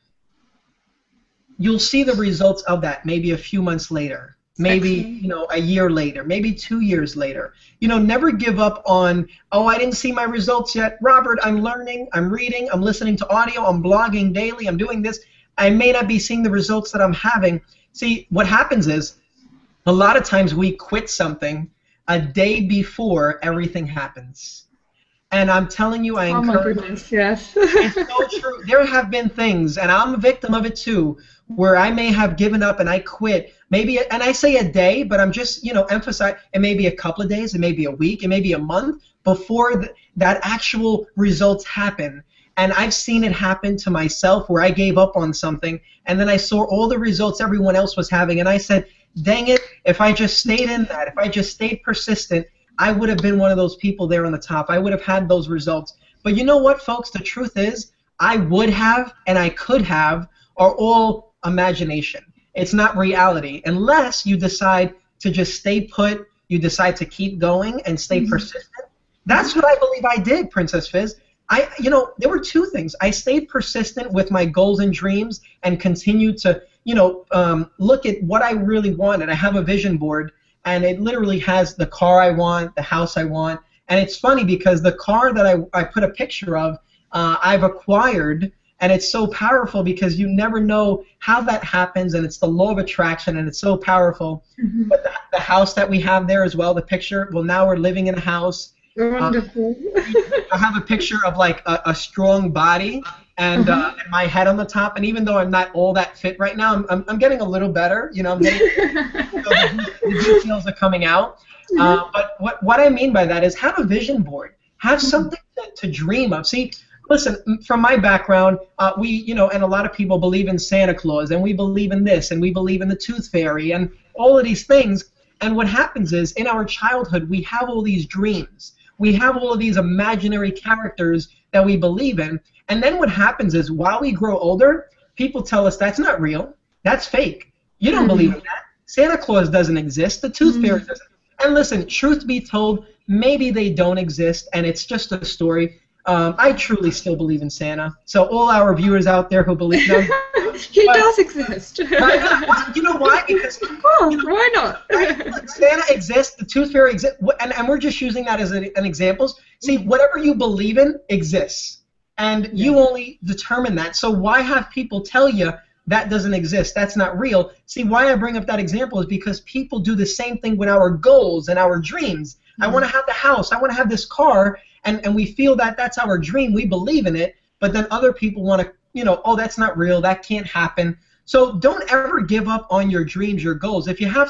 you'll see the results of that maybe a few months later, maybe, you know, a year later, maybe two years later. You know, never give up on, oh, I didn't see my results yet. Robert, I'm learning, I'm reading, I'm listening to audio, I'm blogging daily, I'm doing this. I may not be seeing the results that I'm having. See, what happens is, a lot of times we quit something a day before everything happens. And I'm telling you, I encourage. Oh my goodness, yes. It's so true. There have been things, and I'm a victim of it too, where I may have given up and I quit. Maybe, and I say a day, but I'm just, you know, emphasize, it may be a couple of days, it may be a week, it may be a month before the, that actual results happen. And I've seen it happen to myself where I gave up on something, and then I saw all the results everyone else was having, and I said, dang it, if I just stayed in that, if I just stayed persistent, I would have been one of those people there on the top. I would have had those results. But you know what, folks? The truth is, I would have and I could have are all imagination. It's not reality unless you decide to just stay put, you decide to keep going and stay mm-hmm. persistent. That's what I believe I did, Princess Fizz. I, you know, there were two things. I stayed persistent with my goals and dreams and continued to, you know, um, look at what I really wanted. I have a vision board, and it literally has the car I want, the house I want. And it's funny because the car that I, I put a picture of, uh, I've acquired, and it's so powerful because you never know how that happens, and it's the law of attraction, and it's so powerful. Mm-hmm. But the, the house that we have there as well, the picture, well, now we're living in a house. Wonderful. Um, I have a picture of like a, a strong body and, uh, and my head on the top. And even though I'm not all that fit right now, I'm, I'm, I'm getting a little better. You know, I'm getting, you know, the, the details are coming out. Uh, but what, what I mean by that is have a vision board. Have something to, to dream of. See, listen, from my background, uh, we, you know, and a lot of people believe in Santa Claus, and we believe in this, and we believe in the Tooth Fairy, and all of these things. And what happens is, in our childhood, we have all these dreams. We have all of these imaginary characters that we believe in. And then what happens is, while we grow older, people tell us that's not real. That's fake. You don't mm-hmm. believe in that. Santa Claus doesn't exist. The Tooth Fairy mm-hmm. doesn't. And listen, truth be told, maybe they don't exist, and it's just a story. Um, I truly still believe in Santa. So all our viewers out there who believe them. He but, does exist. Well, you know why? Because oh, you know, why not? Right? Santa exists, the Tooth Fairy exists, and, and we're just using that as a, an example. See, whatever you believe in exists, and you only determine that. So why have people tell you that doesn't exist, that's not real? See, why I bring up that example is because people do the same thing with our goals and our dreams. Mm-hmm. I want to have the house, I want to have this car, and, and we feel that that's our dream, we believe in it, but then other people want to, you know, oh, that's not real, that can't happen. So don't ever give up on your dreams, your goals. If you have to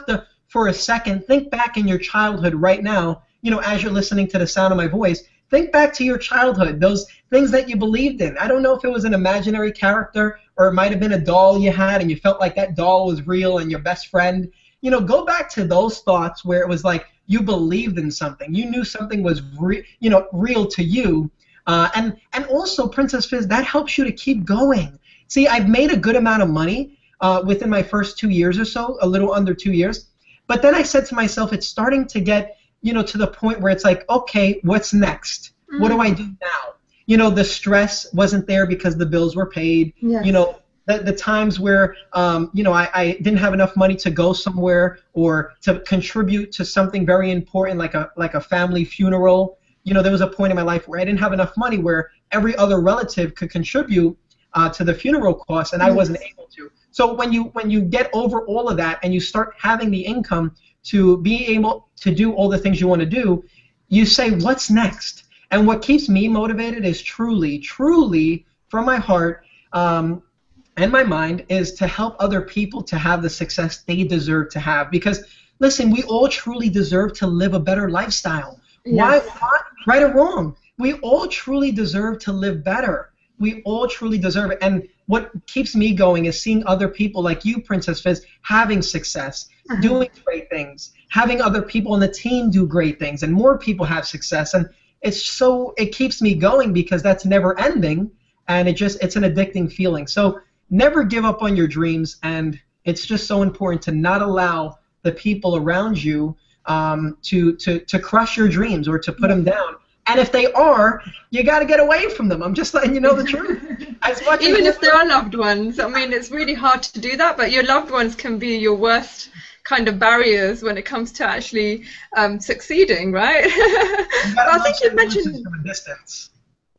for a second, think back in your childhood right now, you know, as you're listening to the sound of my voice, think back to your childhood, those things that you believed in. I don't know if it was an imaginary character or it might have been a doll you had and you felt like that doll was real and your best friend. You know, go back to those thoughts where it was like you believed in something. You knew something was, re- you know, real to you. Uh, and, and also, Princess Fizz, that helps you to keep going. See, I've made a good amount of money uh, within my first two years or so, a little under two years. But then I said to myself, it's starting to get, you know, to the point where it's like, okay, what's next? Mm-hmm. What do I do now? You know, the stress wasn't there because the bills were paid. Yes. You know, the, the times where, um, you know, I, I didn't have enough money to go somewhere or to contribute to something very important like a like a family funeral. You know, there was a point in my life where I didn't have enough money where every other relative could contribute uh, to the funeral costs, and yes. I wasn't able to. So when you when you get over all of that and you start having the income to be able to do all the things you want to do, you say, what's next? And what keeps me motivated is truly, truly, from my heart um, and my mind, is to help other people to have the success they deserve to have. Because, listen, we all truly deserve to live a better lifestyle. Yes. Why, why, right or wrong? We all truly deserve to live better. We all truly deserve it. And what keeps me going is seeing other people like you, Princess Fizz, having success, uh-huh. doing great things, having other people on the team do great things, and more people have success. And it's so, it keeps me going because that's never ending, and it just, it's an addicting feeling. So never give up on your dreams, and it's just so important to not allow the people around you um, to, to, to crush your dreams or to put them down. And if they are, you got to get away from them. I'm just letting you know the truth. As much Even as if they are loved ones. I mean, it's really hard to do that, but your loved ones can be your worst kind of barriers when it comes to actually um, succeeding, right? But I think you mentioned from a distance.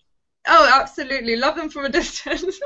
Oh, absolutely. Love them from a distance.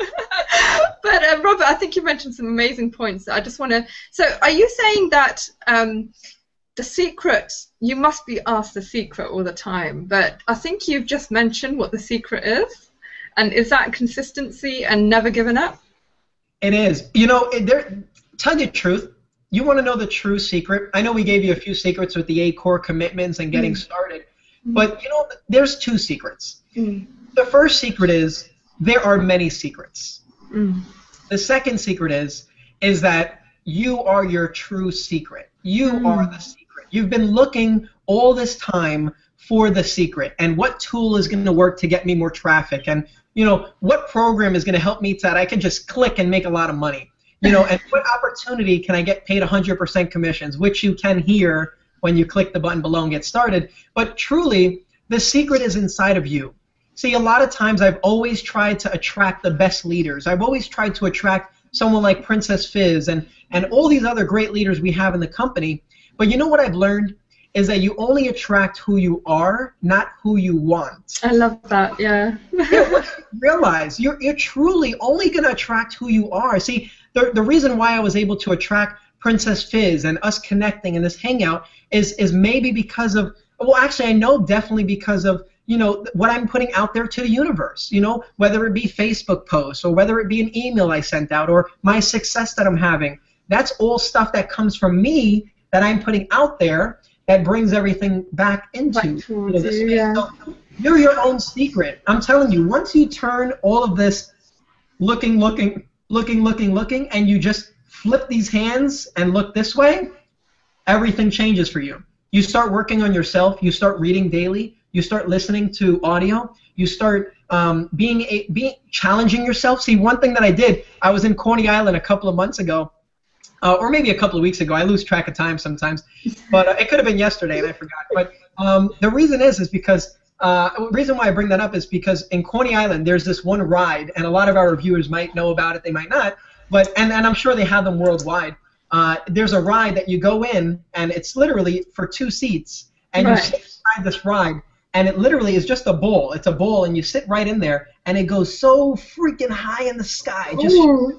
But uh, Robert, I think you mentioned some amazing points. I just want to... So are you saying that... Um, the secret, you must be asked the secret all the time, but I think you've just mentioned what the secret is. And is that consistency and never giving up? It is. You know, it, there, tell you the truth, you want to know the true secret. I know we gave you a few secrets with the eight core commitments and getting mm. started, mm. but you know, there's two secrets. Mm. The first secret is there are many secrets. Mm. The second secret is, is that you are your true secret. You mm. are the secret. You've been looking all this time for the secret and what tool is going to work to get me more traffic, and you know what program is going to help me so that I can just click and make a lot of money. You know, and what opportunity can I get paid one hundred percent commissions, which you can hear when you click the button below and get started. But truly, the secret is inside of you. See, a lot of times I've always tried to attract the best leaders. I've always tried to attract someone like Princess Fizz and, and all these other great leaders we have in the company. But you know what I've learned is that you only attract who you are, not who you want. I love that, yeah. Yeah, realize you're, you're truly only going to attract who you are. See, the, the reason why I was able to attract Princess Fizz and us connecting in this hangout is, is maybe because of, well, actually, I know definitely because of, you know, what I'm putting out there to the universe, you know, whether it be Facebook posts or whether it be an email I sent out or my success that I'm having. That's all stuff that comes from me that I'm putting out there that brings everything back into you know, this space. Yeah. So you're your own secret. I'm telling you, once you turn all of this looking, looking, looking, looking, looking, and you just flip these hands and look this way, everything changes for you. You start working on yourself. You start reading daily. You start listening to audio. You start um, being, a, being challenging yourself. See, one thing that I did, I was in Coney Island a couple of months ago, Uh, or maybe a couple of weeks ago. I lose track of time sometimes, but uh, it could have been yesterday and I forgot. But um, the reason is is because uh, the reason why I bring that up is because in Coney Island there's this one ride, and a lot of our viewers might know about it, they might not, but and, and I'm sure they have them worldwide. Uh, there's a ride that you go in, and it's literally for two seats, and right. you sit inside this ride, and it literally is just a bowl. It's a bowl, and you sit right in there, and it goes so freaking high in the sky, just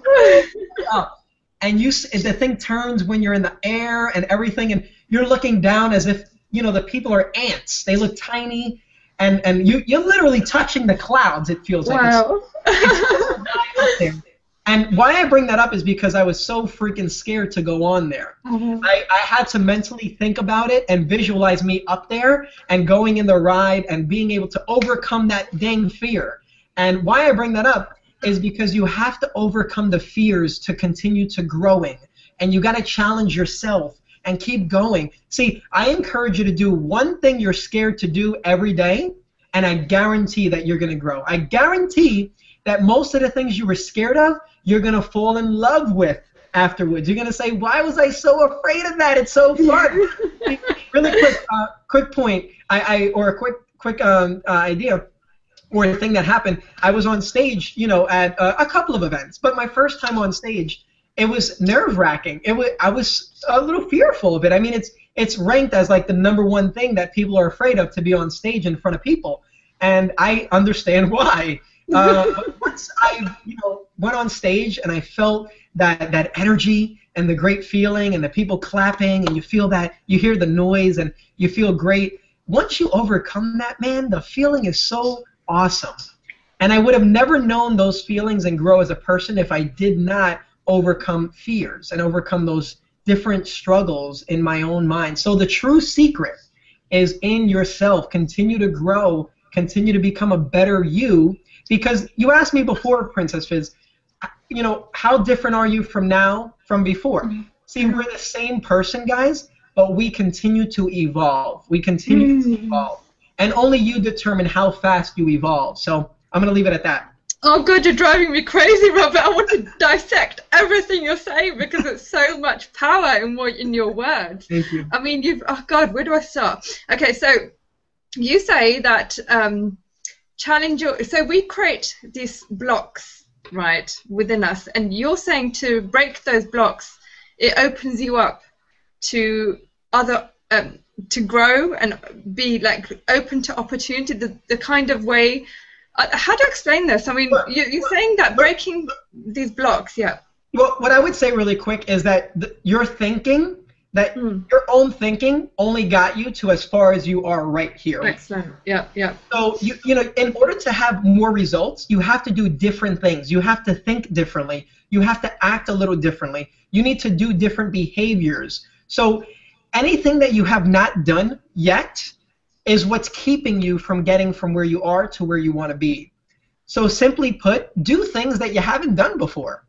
up. And you, the thing turns when you're in the air and everything, and you're looking down as if, you know, the people are ants. They look tiny, and, and you, you're literally touching the clouds, it feels like. Wow. It's, it's And why I bring that up is because I was so freaking scared to go on there. Mm-hmm. I, I had to mentally think about it and visualize me up there and going in the ride and being able to overcome that dang fear. And why I bring that up is because you have to overcome the fears to continue to growing. And you got to challenge yourself and keep going. See, I encourage you to do one thing you're scared to do every day, and I guarantee that you're going to grow. I guarantee that most of the things you were scared of, you're going to fall in love with afterwards. You're going to say, why was I so afraid of that? It's so fun. Really quick uh, quick point, I, I or a quick quick um, uh, idea or a thing that happened. I was on stage, you know, at uh, a couple of events, but my first time on stage, it was nerve-wracking. It was, I was a little fearful of it. I mean, it's it's ranked as like the number one thing that people are afraid of, to be on stage in front of people, and I understand why. Uh, but once I, you know, went on stage and I felt that that energy and the great feeling and the people clapping and you feel that, you hear the noise and you feel great. Once you overcome that, man, the feeling is so awesome. And I would have never known those feelings and grow as a person if I did not overcome fears and overcome those different struggles in my own mind. So the true secret is in yourself. Continue to grow, continue to become a better you. Because you asked me before, Princess Fizz, you know, how different are you from now from before? Mm-hmm. See, we're the same person, guys, but we continue to evolve. We continue mm-hmm. to evolve. And only you determine how fast you evolve. So I'm going to leave it at that. Oh, God, you're driving me crazy, Robert. I want to dissect everything you're saying because it's so much power in what in your words. Thank you. I mean, you've, oh, God, where do I start? Okay, so you say that... Um, challenge your, so we create these blocks, right, within us, and you're saying to break those blocks, it opens you up to other, um, to grow and be like open to opportunity, the, the kind of way, uh, how do you explain this? I mean, well, you, you're well, saying that breaking well, these blocks, yeah. Well, what I would say really quick is that the, your thinking, that mm. your own thinking only got you to as far as you are right here. Excellent. Yeah, yeah. So you you know, in order to have more results, you have to do different things. You have to think differently. You have to act a little differently. You need to do different behaviors. So anything that you have not done yet is what's keeping you from getting from where you are to where you want to be. So simply put, do things that you haven't done before.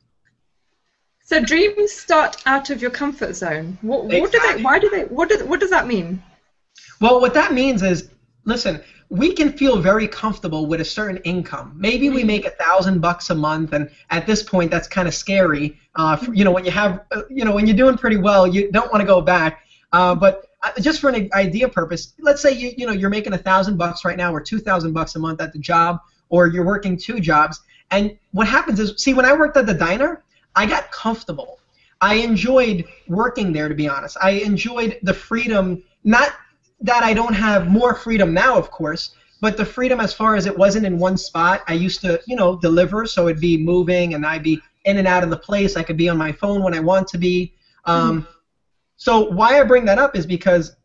So dreams start out of your comfort zone. What, what exactly. do they? Why do they? What do, What does that mean? Well, what that means is, listen, we can feel very comfortable with a certain income. Maybe we make a thousand bucks a month, and at this point, that's kind of scary. Uh, for, you know, when you have, uh, you know, when you're doing pretty well, you don't want to go back. Uh, but just for an idea purpose, let's say you, you know, you're making a thousand bucks right now, or two thousand bucks a month at the job, or you're working two jobs. And what happens is, see, when I worked at the diner, I got comfortable. I enjoyed working there, to be honest. I enjoyed the freedom, not that I don't have more freedom now, of course, but the freedom as far as it wasn't in one spot. I used to, you know, deliver, so it'd be moving, and I'd be in and out of the place. I could be on my phone when I want to be. Um, mm-hmm. So why I bring that up is because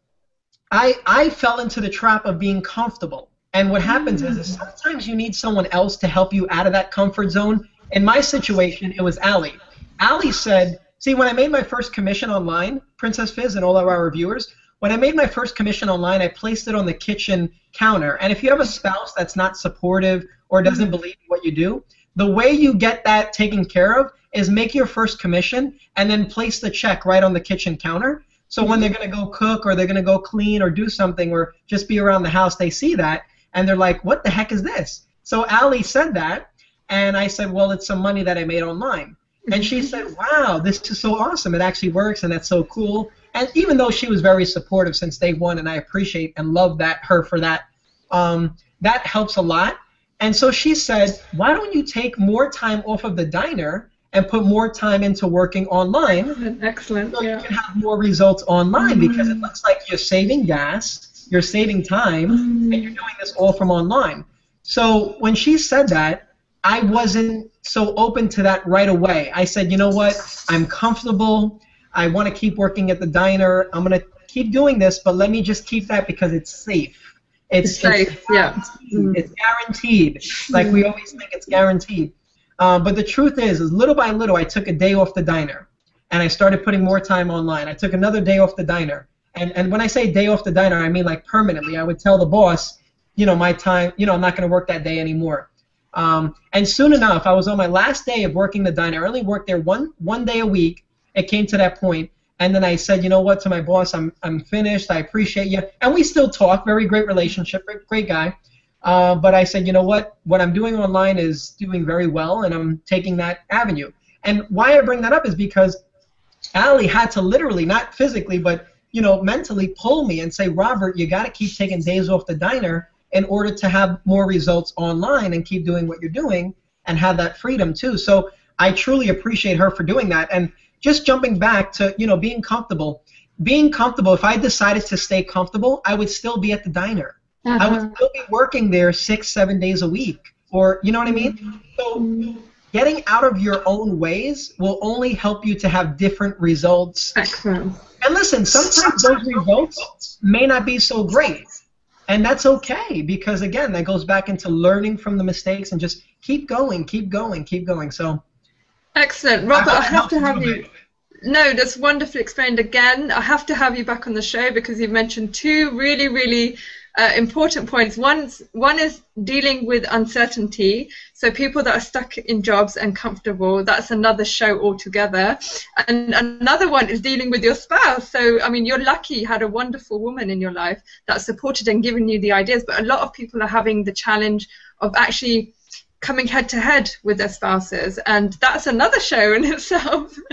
I, I fell into the trap of being comfortable. And what happens mm-hmm. is, is sometimes you need someone else to help you out of that comfort zone. In my situation, it was Allie. Allie said, see, when I made my first commission online, Princess Fizz and all of our reviewers, when I made my first commission online, I placed it on the kitchen counter. And if you have a spouse that's not supportive or doesn't believe in what you do, the way you get that taken care of is make your first commission and then place the check right on the kitchen counter. So when they're going to go cook or they're going to go clean or do something or just be around the house, they see that and they're like, what the heck is this? So Allie said that. And I said, well, it's some money that I made online. And she said, wow, this is so awesome. It actually works, and that's so cool. And even though she was very supportive since day one, and I appreciate and love that her for that, um, that helps a lot. And so she said, why don't you take more time off of the diner and put more time into working online? Excellent. So yeah. you can have more results online mm-hmm. because it looks like you're saving gas, you're saving time, mm-hmm. and you're doing this all from online. So when she said that, I wasn't so open to that right away. I said, you know what? I'm comfortable. I want to keep working at the diner. I'm going to keep doing this, but let me just keep that because it's safe. It's, it's safe, it's yeah. It's guaranteed. Like we always think it's guaranteed. Uh, but the truth is, is, little by little, I took a day off the diner, and I started putting more time online. I took another day off the diner. And, and when I say day off the diner, I mean like permanently. I would tell the boss, you know, my time, you know, I'm not going to work that day anymore. Um, and soon enough, I was on my last day of working the diner. I only worked there one one day a week. It came to that point. And then I said, you know what, to my boss, I'm I'm finished. I appreciate you. And we still talk. Very great relationship. Great, great guy. Uh, but I said, you know what, what I'm doing online is doing very well, and I'm taking that avenue. And why I bring that up is because Ali had to literally, not physically, but you know, mentally pull me and say, Robert, you got to keep taking days off the diner in order to have more results online and keep doing what you're doing and have that freedom too. So I truly appreciate her for doing that. And just jumping back to, you know, being comfortable. Being comfortable, if I decided to stay comfortable, I would still be at the diner. Uh-huh. I would still be working there six, seven days a week. Or, you know what I mean? So getting out of your own ways will only help you to have different results. Excellent. And listen, sometimes those results may not be so great. And that's okay, because again, that goes back into learning from the mistakes and just keep going, keep going, keep going. So excellent. Robert, I, I have to have you. No, that's wonderfully explained again. I have to have you back on the show because you've mentioned two really, really uh, important points. One, one is dealing with uncertainty. So people that are stuck in jobs and comfortable, that's another show altogether. And another one is dealing with your spouse. So, I mean, you're lucky you had a wonderful woman in your life that supported and given you the ideas. But a lot of people are having the challenge of actually coming head to head with their spouses, and that's another show in itself. So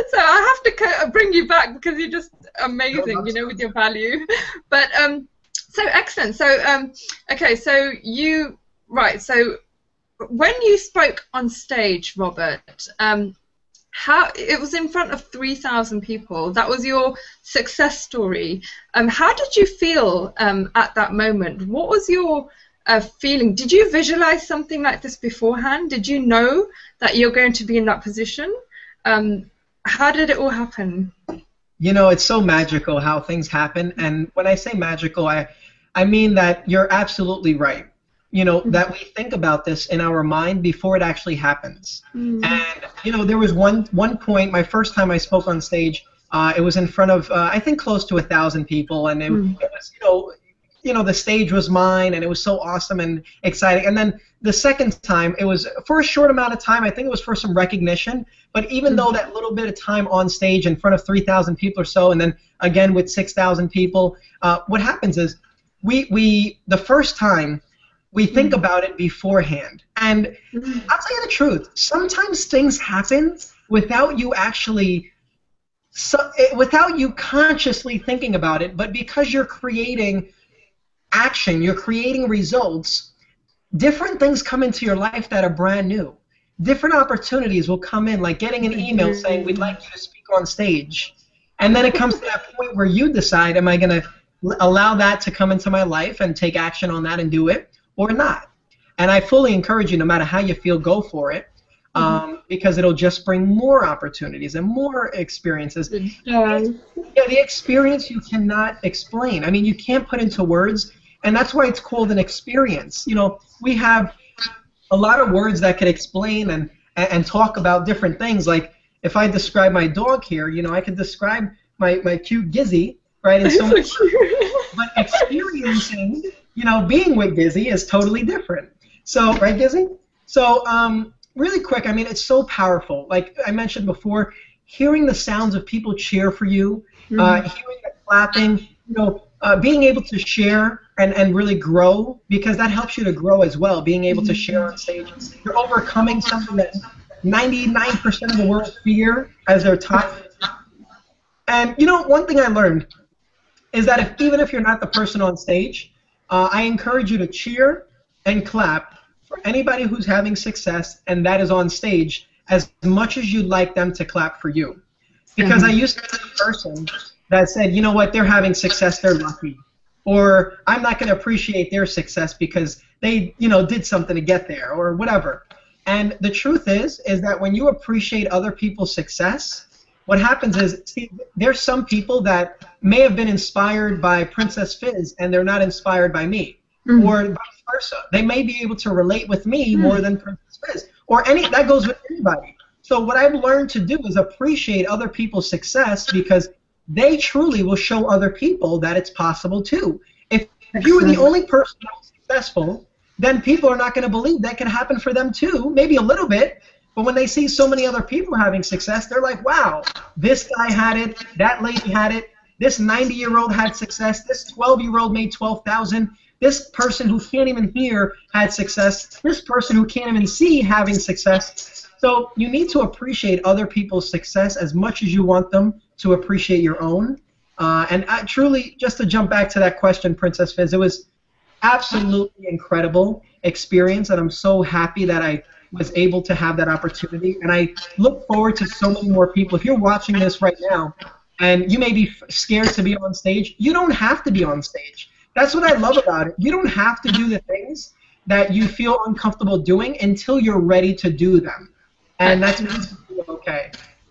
I have to bring you back because you're just amazing, you know, with your value. But um, so excellent. So um, okay, so you right. So when you spoke on stage, Robert, um, how it was in front of three thousand people. That was your success story. Um, how did you feel um, at that moment? What was your a feeling? Did you visualize something like this beforehand? Did you know that you're going to be in that position? Um, how did it all happen? You know, it's so magical how things happen. And when I say magical, I, I mean that you're absolutely right. You know, mm-hmm. that we think about this in our mind before it actually happens. Mm-hmm. And, you know, there was one, one point, my first time I spoke on stage, uh, it was in front of, uh, I think, close to a thousand people. And it, mm-hmm. it was, you know, you know, the stage was mine, and it was so awesome and exciting. And then the second time, it was for a short amount of time. I think it was for some recognition. But even mm-hmm. though that little bit of time on stage in front of three thousand people or so, and then again with six thousand people, uh, what happens is we, we the first time, we think mm-hmm. about it beforehand. And mm-hmm. I'll tell you the truth. Sometimes things happen without you actually so, without you consciously thinking about it, but because you're creating action, you're creating results, different things come into your life that are brand new. Different opportunities will come in, like getting an email saying, we'd like you to speak on stage. And then it comes to that point where you decide, am I going to allow that to come into my life and take action on that and do it, or not? And I fully encourage you, no matter how you feel, go for it, um, mm-hmm. because it'll just bring more opportunities and more experiences. Yeah. yeah, the experience you cannot explain. I mean, you can't put into words. And that's why it's called an experience. You know, we have a lot of words that could explain and, and talk about different things. Like if I describe my dog here, you know, I could describe my, my cute Gizzy, right? In so much but experiencing, you know, being with Gizzy is totally different. So, right, Gizzy? So, um, really quick, I mean, it's so powerful. Like I mentioned before, hearing the sounds of people cheer for you, mm-hmm. uh, hearing the clapping, you know, uh, being able to share and, and really grow, because that helps you to grow as well, being able to share on stage. You're overcoming something that ninety-nine percent of the world fear as they're taught. And, you know, one thing I learned is that if, even if you're not the person on stage, uh, I encourage you to cheer and clap for anybody who's having success and that is on stage as much as you'd like them to clap for you. Because mm-hmm. I used to be the person that said, you know what, they're having success, they're lucky. Or I'm not going to appreciate their success because they, you know, did something to get there, or whatever. And the truth is, is that when you appreciate other people's success, what happens is, see, there's some people that may have been inspired by Princess Fizz and they're not inspired by me, mm-hmm. or vice versa. They may be able to relate with me mm-hmm. more than Princess Fizz. or any that goes with anybody. So what I've learned to do is appreciate other people's success because they truly will show other people that it's possible too. If, if you were the only person that was successful, then people are not going to believe that can happen for them too, maybe a little bit. But when they see so many other people having success, they're like, wow, this guy had it, that lady had it, this ninety-year-old had success, this twelve-year-old made twelve thousand dollars, this person who can't even hear had success, this person who can't even see having success. So you need to appreciate other people's success as much as you want them to appreciate your own. Uh, and I, truly, just to jump back to that question, Princess Fizz, it was absolutely incredible experience, and I'm so happy that I was able to have that opportunity. And I look forward to so many more people. If you're watching this right now and you may be scared to be on stage, you don't have to be on stage. That's what I love about it. You don't have to do the things that you feel uncomfortable doing until you're ready to do them. And that's okay.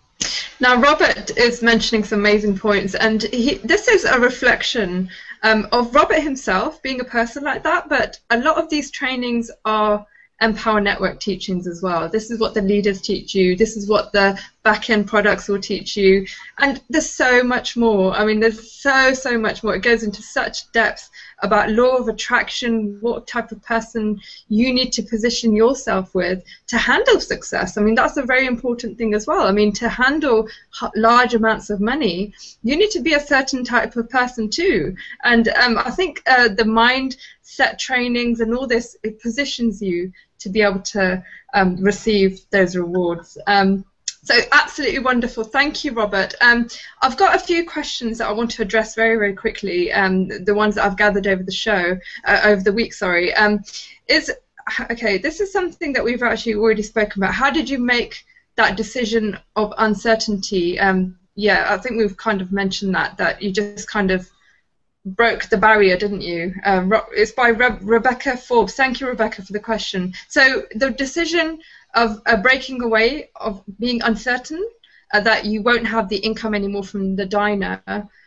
Now, Robert is mentioning some amazing points, and he, this is a reflection um, of Robert himself being a person like that, but a lot of these trainings are Empower Network teachings as well. This is what the leaders teach you. This is what the back-end products will teach you. And there's so much more. I mean, there's so, so much more. It goes into such depth about law of attraction, what type of person you need to position yourself with to handle success. I mean, that's a very important thing as well. I mean, to handle large amounts of money, you need to be a certain type of person too. And um, I think uh, the mindset trainings and all this, it positions you to be able to um, receive those rewards. Um, So absolutely wonderful. Thank you, Robert. Um, I've got a few questions that I want to address very, very quickly, um, the ones that I've gathered over the show, uh, over the week, sorry. Um, is okay, this is something that we've actually already spoken about. How did you make that decision of uncertainty? Um, yeah, I think we've kind of mentioned that, that you just kind of broke the barrier, didn't you? Um, it's by Re Rebecca Forbes. Thank you, Rebecca, for the question. So the decision of uh, breaking away, of being uncertain, uh, that you won't have the income anymore from the diner,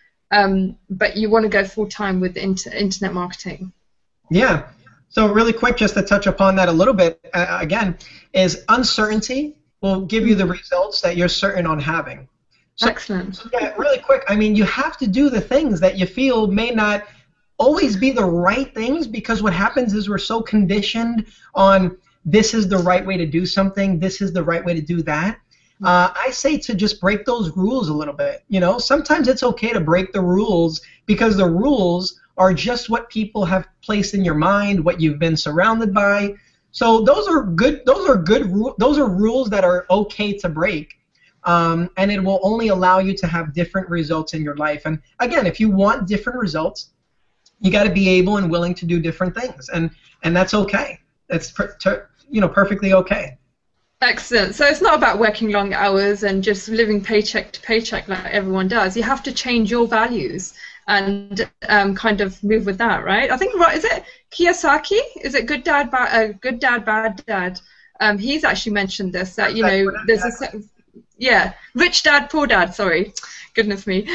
um, but you want to go full-time with inter internet marketing. Yeah. So really quick, just to touch upon that a little bit, uh, again, is uncertainty will give you the results that you're certain on having. So, excellent. Yeah, really quick, I mean, you have to do the things that you feel may not always be the right things, because what happens is we're so conditioned on this is the right way to do something, this is the right way to do that. Uh, I say to just break those rules a little bit. You know, sometimes it's okay to break the rules, because the rules are just what people have placed in your mind, what you've been surrounded by. So those are good. Those are good. Those are rules that are okay to break, um, and it will only allow you to have different results in your life. And again, if you want different results, you got to be able and willing to do different things, and and that's okay. That's per, you know perfectly okay. Excellent. So it's not about working long hours and just living paycheck to paycheck like everyone does. You have to change your values and um, kind of move with that, right? I think, right, is it Kiyosaki? Is it Good Dad, Bad, uh, Good Dad, Bad Dad? Um, he's actually mentioned this, that, you know, there's a, yeah, Rich Dad, Poor Dad, sorry. Goodness me.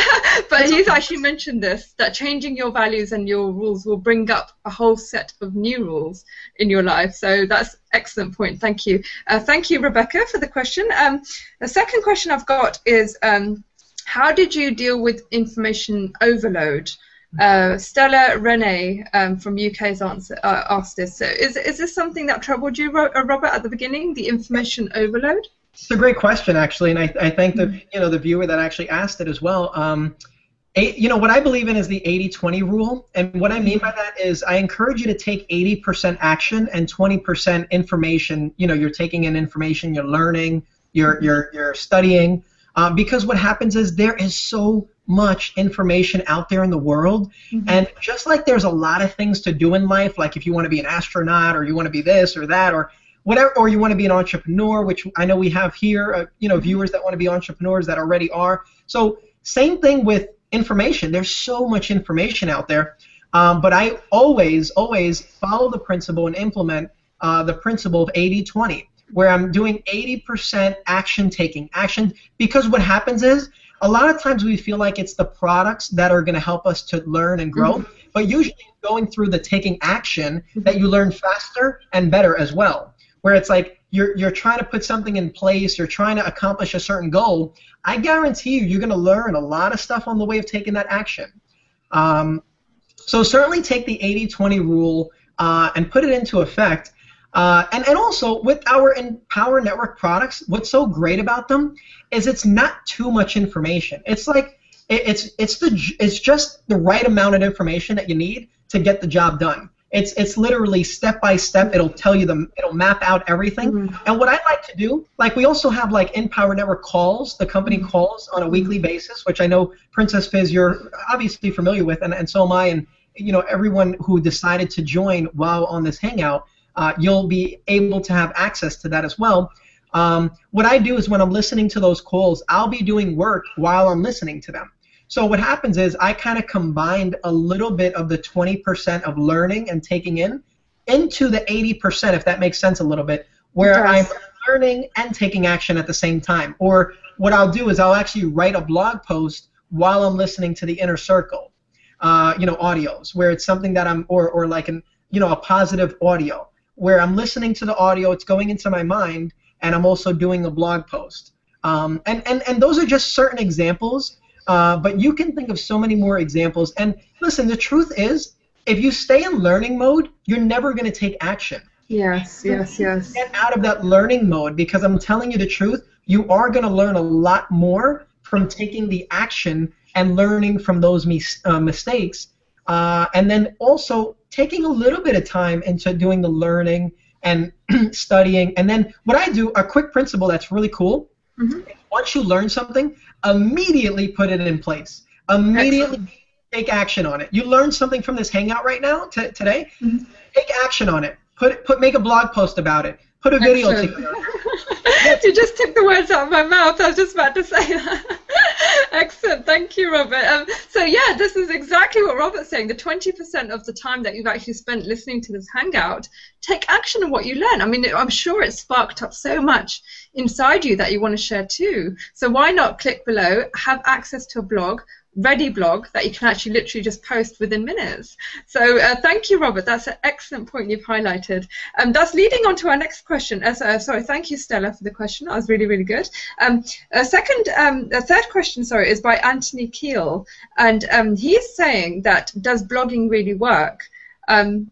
But he's actually mentioned this, that changing your values and your rules will bring up a whole set of new rules in your life. So that's excellent point. Thank you. Uh, thank you, Rebecca, for the question. Um, the second question I've got is, um, how did you deal with information overload? Uh, Stella Renee um, from U K has answer, uh, asked this. So is, is this something that troubled you, Robert, at the beginning, the information overload? It's a great question, actually, and I, I thank the you know the viewer that actually asked it as well. Um, eight, you know what I believe in is the eighty twenty rule, and what I mean by that is I encourage you to take eighty percent action and twenty percent information. You know, you're taking in information, you're learning, you're you're you're studying, uh, because what happens is there is so much information out there in the world, mm-hmm. and just like there's a lot of things to do in life, like if you want to be an astronaut or you want to be this or that or whatever, or you want to be an entrepreneur, which I know we have here, uh, you know, viewers that want to be entrepreneurs that already are. So same thing with information. There's so much information out there, um, but I always, always follow the principle and implement uh, the principle of eighty twenty, where I'm doing eighty percent action taking, action, because what happens is a lot of times we feel like it's the products that are going to help us to learn and grow, mm-hmm. but usually going through the taking action that you learn faster and better as well. where it's like you're you're trying to put something in place, you're trying to accomplish a certain goal, I guarantee you, you're going to learn a lot of stuff on the way of taking that action. Um, so certainly take the eighty twenty rule uh, and put it into effect. Uh, and, and also, with our Empower Network products, what's so great about them is it's not too much information. It's like it, it's it's the it's just the right amount of information that you need to get the job done. It's it's literally step by step. It'll tell you the it'll map out everything. Mm-hmm. And what I like to do, like we also have like Empower Network calls, the company mm-hmm. calls on a weekly basis, which I know Princess Fizz you're obviously familiar with, and, and so am I, and you know everyone who decided to join while on this hangout. Uh, you'll be able to have access to that as well. Um, what I do is when I'm listening to those calls, I'll be doing work while I'm listening to them. So what happens is I kind of combined a little bit of the twenty percent of learning and taking in into the eighty percent, if that makes sense a little bit, where I'm learning and taking action at the same time. Or what I'll do is I'll actually write a blog post while I'm listening to the Inner Circle, uh, you know, audios, where it's something that I'm, or, or like an, you know, a positive audio, where I'm listening to the audio, it's going into my mind, and I'm also doing a blog post. Um, and, and, and those are just certain examples, uh, but you can think of so many more examples. And listen, the truth is, if you stay in learning mode, you're never going to take action. Yes, yes, yes. Get out of that learning mode, because I'm telling you the truth, you are going to learn a lot more from taking the action and learning from those mis uh, mistakes. Uh, and then also taking a little bit of time into doing the learning and studying. And then what I do, a quick principle that's really cool, mm-hmm. once you learn something, immediately put it in place. Immediately Excellent. Take action on it. You learned something from this hangout right now, t today, mm-hmm. take action on it. Put, put, make a blog post about it. Put a video Excellent. together. You just took the words out of my mouth. I was just about to say that. Excellent. Thank you, Robert. Um, so, yeah, this is exactly what Robert's saying. The twenty percent of the time that you've actually spent listening to this hangout, take action on what you learn. I mean, I'm sure it sparked up so much inside you that you want to share too. So why not click below, have access to a blog, ready blog that you can actually literally just post within minutes. So uh, thank you, Robert. That's an excellent point you've highlighted. Um, that's leading on to our next question. Uh, so, uh, sorry, thank you, Stella, for the question. That was really, really good. Um, a second, um, a third question, sorry, is by Anthony Keel, and um, he's saying that does blogging really work? Um,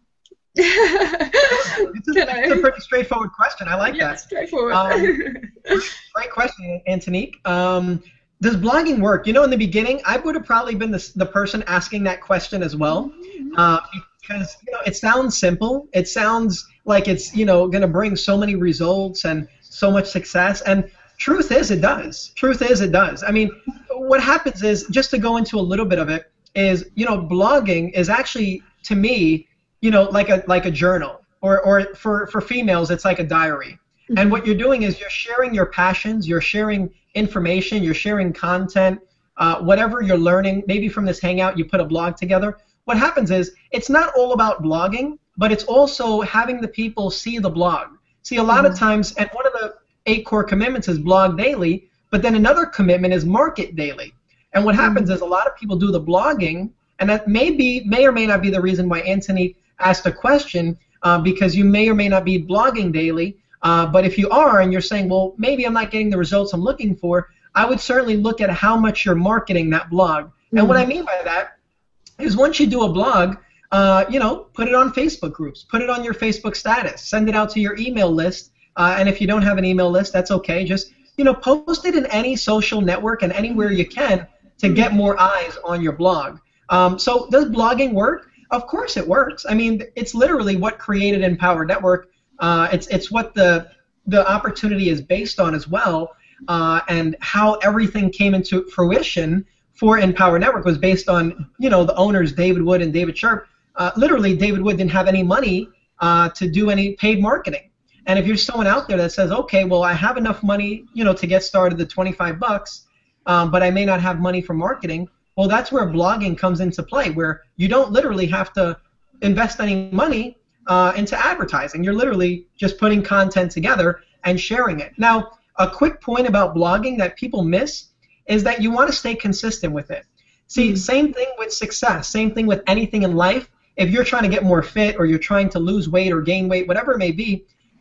it's, a, it's a pretty straightforward question. I like yeah, that. Straightforward. Um, great question, Antonique. Um, Does blogging work? You know, in the beginning, I would have probably been the, the person asking that question as well, uh, because you know it sounds simple. It sounds like it's you know going to bring so many results and so much success. And truth is, it does. Truth is, it does. I mean, what happens is, just to go into a little bit of it, is you know blogging is actually, to me, you know like a like a journal, or or for for females, it's like a diary. And what you're doing is you're sharing your passions, you're sharing information, you're sharing content, uh, whatever you're learning. Maybe from this hangout you put a blog together. What happens is it's not all about blogging, but it's also having the people see the blog. See, a lot mm-hmm. of times, and one of the eight core commitments is blog daily, but then another commitment is market daily. And what mm-hmm. happens is a lot of people do the blogging, and that may be, may or may not be the reason why Anthony asked a question, uh, because you may or may not be blogging daily. Uh, but if you are and you're saying, well, maybe I'm not getting the results I'm looking for, I would certainly look at how much you're marketing that blog. Mm-hmm. And what I mean by that is once you do a blog, uh, you know, put it on Facebook groups, put it on your Facebook status, send it out to your email list. Uh, and if you don't have an email list, that's okay. Just, you know, post it in any social network and anywhere you can to get more eyes on your blog. Um, so does blogging work? Of course it works. I mean, it's literally what created Empower Network. Uh, it's it's what the the opportunity is based on as well, uh, and how everything came into fruition for Empower Network was based on you know the owners David Wood and David Sharp. Uh, literally, David Wood didn't have any money uh, to do any paid marketing. And if you're someone out there that says, okay, well I have enough money you know to get started, the twenty-five bucks, um, but I may not have money for marketing. Well, that's where blogging comes into play, where you don't literally have to invest any money Uh, into advertising. You're literally just putting content together and sharing it. Now, a quick point about blogging that people miss is that you want to stay consistent with it. See, mm-hmm. same thing with success, same thing with anything in life. If you're trying to get more fit or you're trying to lose weight or gain weight, whatever it may be,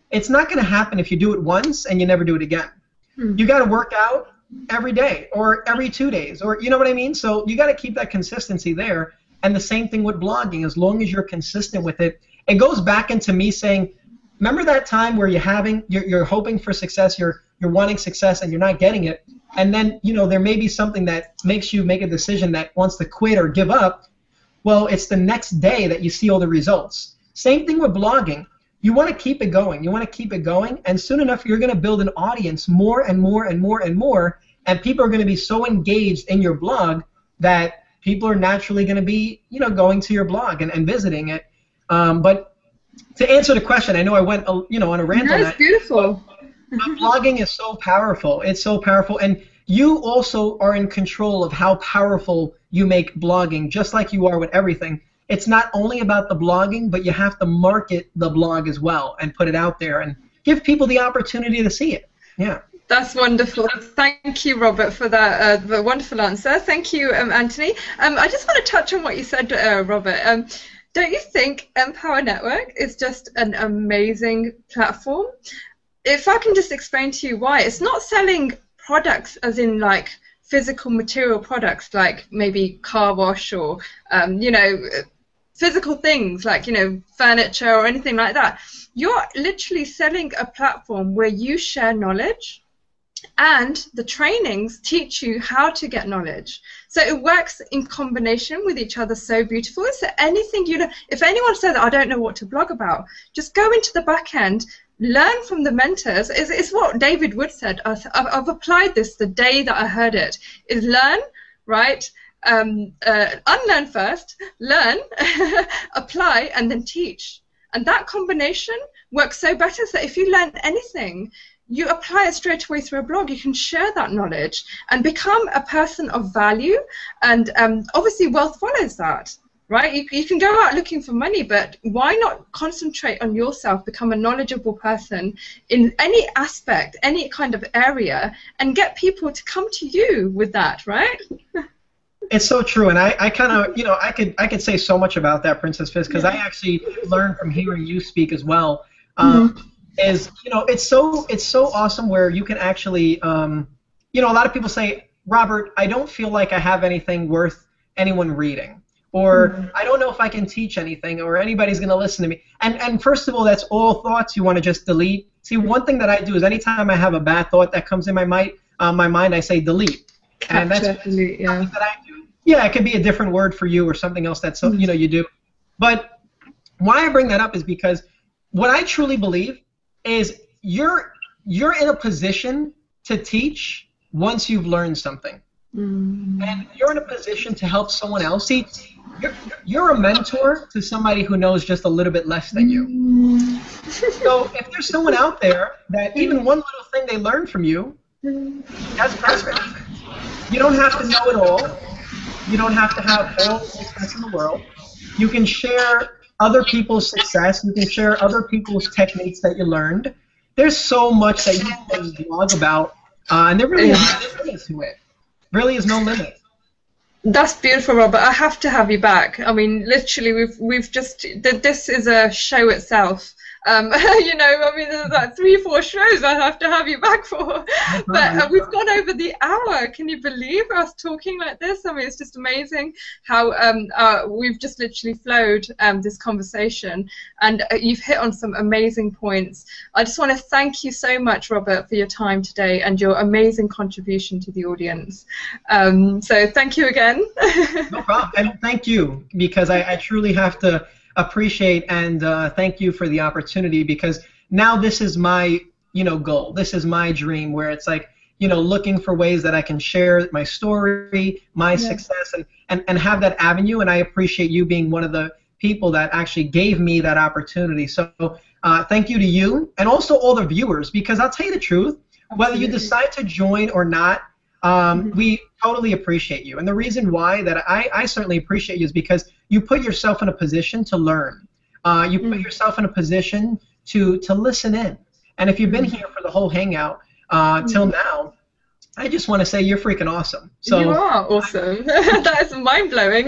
it's not going to happen if you do it once and you never do it again. Hmm. You got to work out every day or every two days, or you know what I mean? So you got to keep that consistency there. And the same thing with blogging. As long as you're consistent with it, it goes back into me saying, remember that time where you're having, you're, you're hoping for success, you're you're wanting success, and you're not getting it, and then you know there may be something that makes you make a decision that wants to quit or give up. Well, it's the next day that you see all the results. Same thing with blogging. You want to keep it going. You want to keep it going, and soon enough you're going to build an audience more and more and more and more, and people are going to be so engaged in your blog that people are naturally going to be, you know, going to your blog and, and visiting it. Um, but to answer the question, I know I went, you know, on a rant on that. That's beautiful. But blogging is so powerful. It's so powerful, and you also are in control of how powerful you make blogging, just like you are with everything. It's not only about the blogging, but you have to market the blog as well and put it out there and give people the opportunity to see it. Yeah. That's wonderful. Thank you, Robert, for that uh, wonderful answer. Thank you, um, Anthony. Um, I just want to touch on what you said, uh, Robert. Um, don't you think Empower Network is just an amazing platform? If I can just explain to you why. It's not selling products as in like physical material products like maybe car wash or, um, you know, physical things like, you know, furniture or anything like that. You're literally selling a platform where you share knowledge, and the trainings teach you how to get knowledge. So it works in combination with each other so beautiful. So anything you know, if anyone says, I don't know what to blog about, just go into the back end, learn from the mentors. It's, it's what David Wood said. I've, I've applied this the day that I heard it, is learn, right? Um, uh, unlearn first, learn, apply, and then teach. And that combination works so better. So if you learn anything, you apply it straight away through a blog. You can share that knowledge and become a person of value. And um, obviously wealth follows that, right? You, you can go out looking for money, but why not concentrate on yourself, become a knowledgeable person in any aspect, any kind of area, and get people to come to you with that, right? It's so true, and I, I kind of, you know, I could I could say so much about that, Princess Fizz, because yeah. I actually learned from hearing you speak as well. Um, mm-hmm. Is, you know, it's so it's so awesome where you can actually, um, you know, a lot of people say, Robert, I don't feel like I have anything worth anyone reading, or mm-hmm. I don't know if I can teach anything, or anybody's going to listen to me. And and first of all, that's all thoughts you want to just delete. See, one thing that I do is anytime I have a bad thought that comes in my mind, uh, my mind, I say delete. And that's Definitely, yeah. something that I do. Yeah, it could be a different word for you or something else that's mm-hmm. you know you do. But why I bring that up is because what I truly believe is you're you're in a position to teach once you've learned something, mm. and you're in a position to help someone else. See, you're, you're a mentor to somebody who knows just a little bit less than you. Mm. So if there's someone out there that even one little thing they learn from you, that's perfect. You don't have to know it all. You don't have to have all the success in the world. You can share other people's success. You can share other people's techniques that you learned. There's so much that you can blog about, uh, and there really is no limit to it. Really is no limit. That's beautiful, Robert. I have to have you back. I mean, literally, we've we've just this is a show itself. Um, you know, I mean, there's like three, four shows I have to have you back for. But uh, we've gone over the hour. Can you believe us talking like this? I mean, it's just amazing how um, uh, we've just literally flowed um, this conversation. And uh, you've hit on some amazing points. I just want to thank you so much, Robert, for your time today and your amazing contribution to the audience. Um, so thank you again. No problem. And thank you, because I, I truly have to appreciate and uh, thank you for the opportunity, because now this is my, you know, goal. This is my dream, where it's like, you know, looking for ways that I can share my story, my yeah. success, and, and, and have that avenue. And I appreciate you being one of the people that actually gave me that opportunity. So uh, thank you to you, and also all the viewers, because I'll tell you the truth, whether you decide to join or not, um, mm-hmm. we totally appreciate you. And the reason why that I, I certainly appreciate you is because you put yourself in a position to learn. Uh, you put yourself in a position to to listen in. And if you've been here for the whole hangout uh, till now, I just want to say you're freaking awesome. So you are awesome. That is mind blowing.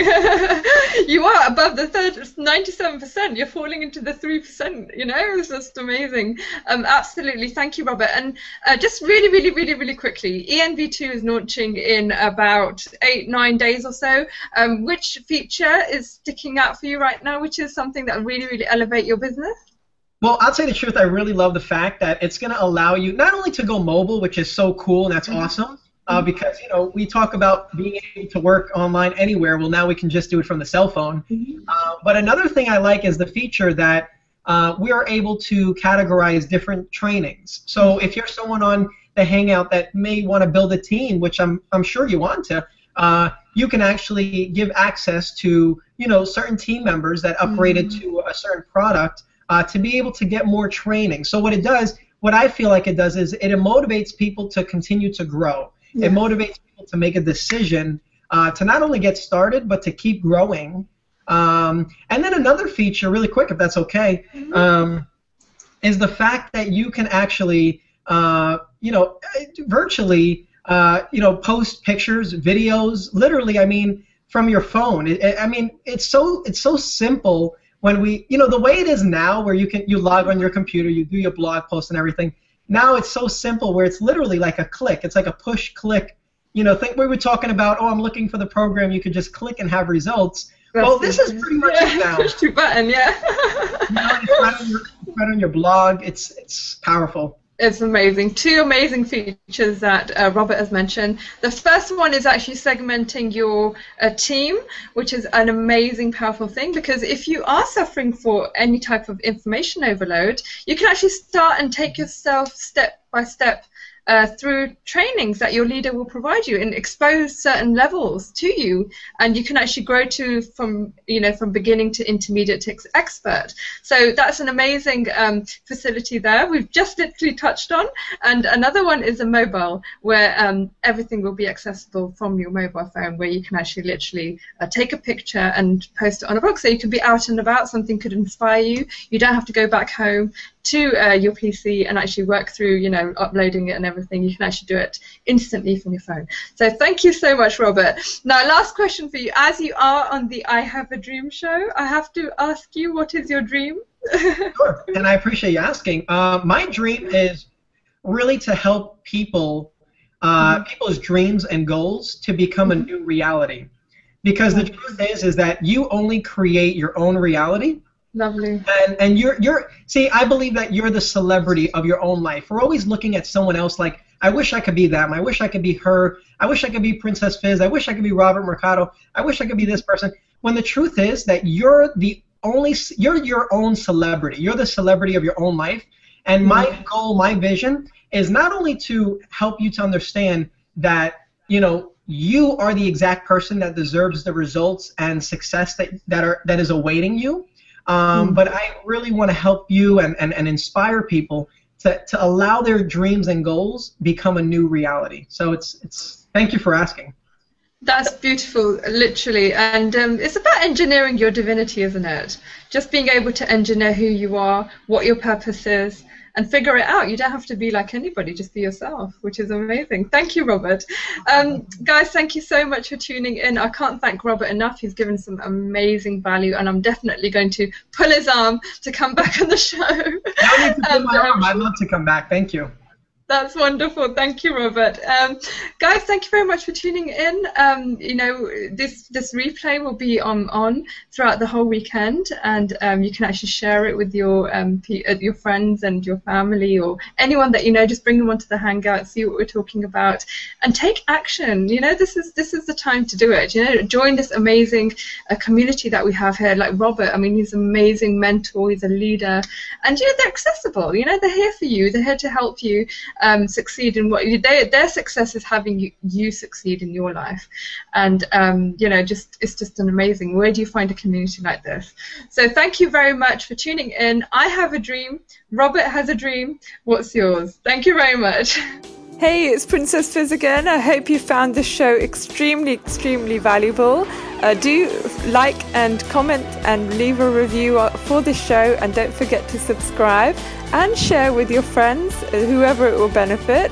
You are above the third, ninety-seven percent. You're falling into the three percent. You know, it's just amazing. Um, absolutely. Thank you, Robert. And uh, just really, really, really, really quickly, E N V two is launching in about eight, nine days or so. Um, which feature is sticking out for you right now? Which is something that really, really elevate your business? Well, I'll tell you the truth, I really love the fact that it's going to allow you not only to go mobile, which is so cool and that's mm-hmm. awesome, uh, because, you know, we talk about being able to work online anywhere. Well, now we can just do it from the cell phone. Mm-hmm. Uh, but another thing I like is the feature that uh, we are able to categorize different trainings. So mm-hmm. if you're someone on the Hangout that may want to build a team, which I'm, I'm sure you want to, uh, you can actually give access to, you know, certain team members that upgraded mm-hmm. to a certain product. Uh, to be able to get more training. So what it does, what I feel like it does is it motivates people to continue to grow. Yes. It motivates people to make a decision uh, to not only get started, but to keep growing. Um, and then another feature, really quick, if that's okay, mm-hmm. um, is the fact that you can actually, uh, you know, virtually, uh, you know, post pictures, videos, literally, I mean, from your phone. It, I mean, it's so it's so simple. When we, you know, the way it is now, where you can you log on your computer, you do your blog post and everything. Now it's so simple, where it's literally like a click. It's like a push click. You know, think we were talking about. Oh, I'm looking for the program. You could just click and have results. That's well, this is pretty much yeah, it now. Push to button, yeah. You know, it's right on, your, right on your blog. It's it's powerful. It's amazing. Two amazing features that uh, Robert has mentioned. The first one is actually segmenting your uh, team, which is an amazing, powerful thing, because if you are suffering for any type of information overload, you can actually start and take yourself step by step Uh, through trainings that your leader will provide you and expose certain levels to you, and you can actually grow to from you know from beginning to intermediate to ex expert. So that's an amazing um, facility there. We've just literally touched on, and another one is a mobile, where um, everything will be accessible from your mobile phone, where you can actually literally uh, take a picture and post it on a blog. So you could be out and about, something could inspire you. You don't have to go back home to uh, your P C and actually work through, you know, uploading it and everything. You can actually do it instantly from your phone. So thank you so much, Robert. Now, last question for you. As you are on the I Have a Dream show, I have to ask you, what is your dream? Sure, and I appreciate you asking. Uh, my dream is really to help people, uh, mm-hmm. people's dreams and goals to become mm-hmm. a new reality. Because the truth is, is that you only create your own reality. Lovely. And and you're you're see, I believe that you're the celebrity of your own life. We're always looking at someone else like, I wish I could be them. I wish I could be her. I wish I could be Princess Fizz. I wish I could be Robert Mercado. I wish I could be this person. When the truth is that you're the only you're your own celebrity. You're the celebrity of your own life. And my mm-hmm. goal, my vision is not only to help you to understand that, you know, you are the exact person that deserves the results and success that that are that is awaiting you. Um, mm. But I really want to help you and, and, and inspire people to, to allow their dreams and goals become a new reality. So it's it's thank you for asking. That's beautiful, literally. And um, it's about engineering your divinity, isn't it? Just being able to engineer who you are, what your purpose is, and figure it out. You don't have to be like anybody, just be yourself, which is amazing. Thank you, Robert. Um, guys, thank you so much for tuning in. I can't thank Robert enough. He's given some amazing value, and I'm definitely going to pull his arm to come back on the show. No need to pull my arm. I'd love to come back. Thank you. That's wonderful. Thank you, Robert. Um, guys, thank you very much for tuning in. Um, you know, this this replay will be on on throughout the whole weekend, and um, you can actually share it with your um, your friends and your family or anyone that you know. Just bring them onto the Hangout, see what we're talking about, and take action. You know, this is this is the time to do it. You know, join this amazing uh, community that we have here. Like Robert, I mean, he's an amazing mentor. He's a leader, and you know, they're accessible. You know, they're here for you. They're here to help you. Um, succeed in what you, they, their success is having you, you succeed in your life, and um, you know, just it's just an amazing. Where do you find a community like this? So thank you very much for tuning in. I have a dream. Robert has a dream. What's yours? Thank you very much. Hey, it's Princess Fizz again. I hope you found this show extremely, extremely valuable. Uh, do like and comment and leave a review for the show, and don't forget to subscribe and share with your friends, whoever it will benefit.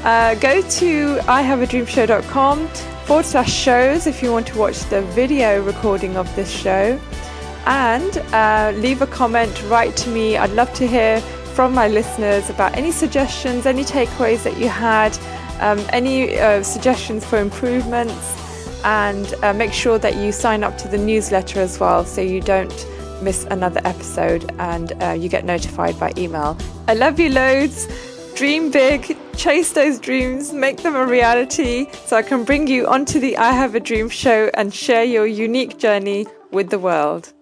Uh, go to I have a dream show dot com forward slash shows if you want to watch the video recording of this show. And uh, leave a comment, write to me. I'd love to hear from my listeners about any suggestions, any takeaways that you had, um, any uh, suggestions for improvements, and uh, make sure that you sign up to the newsletter as well so you don't miss another episode and uh, you get notified by email. I love you loads. Dream big, chase those dreams, make them a reality so I can bring you onto the I Have a Dream show and share your unique journey with the world.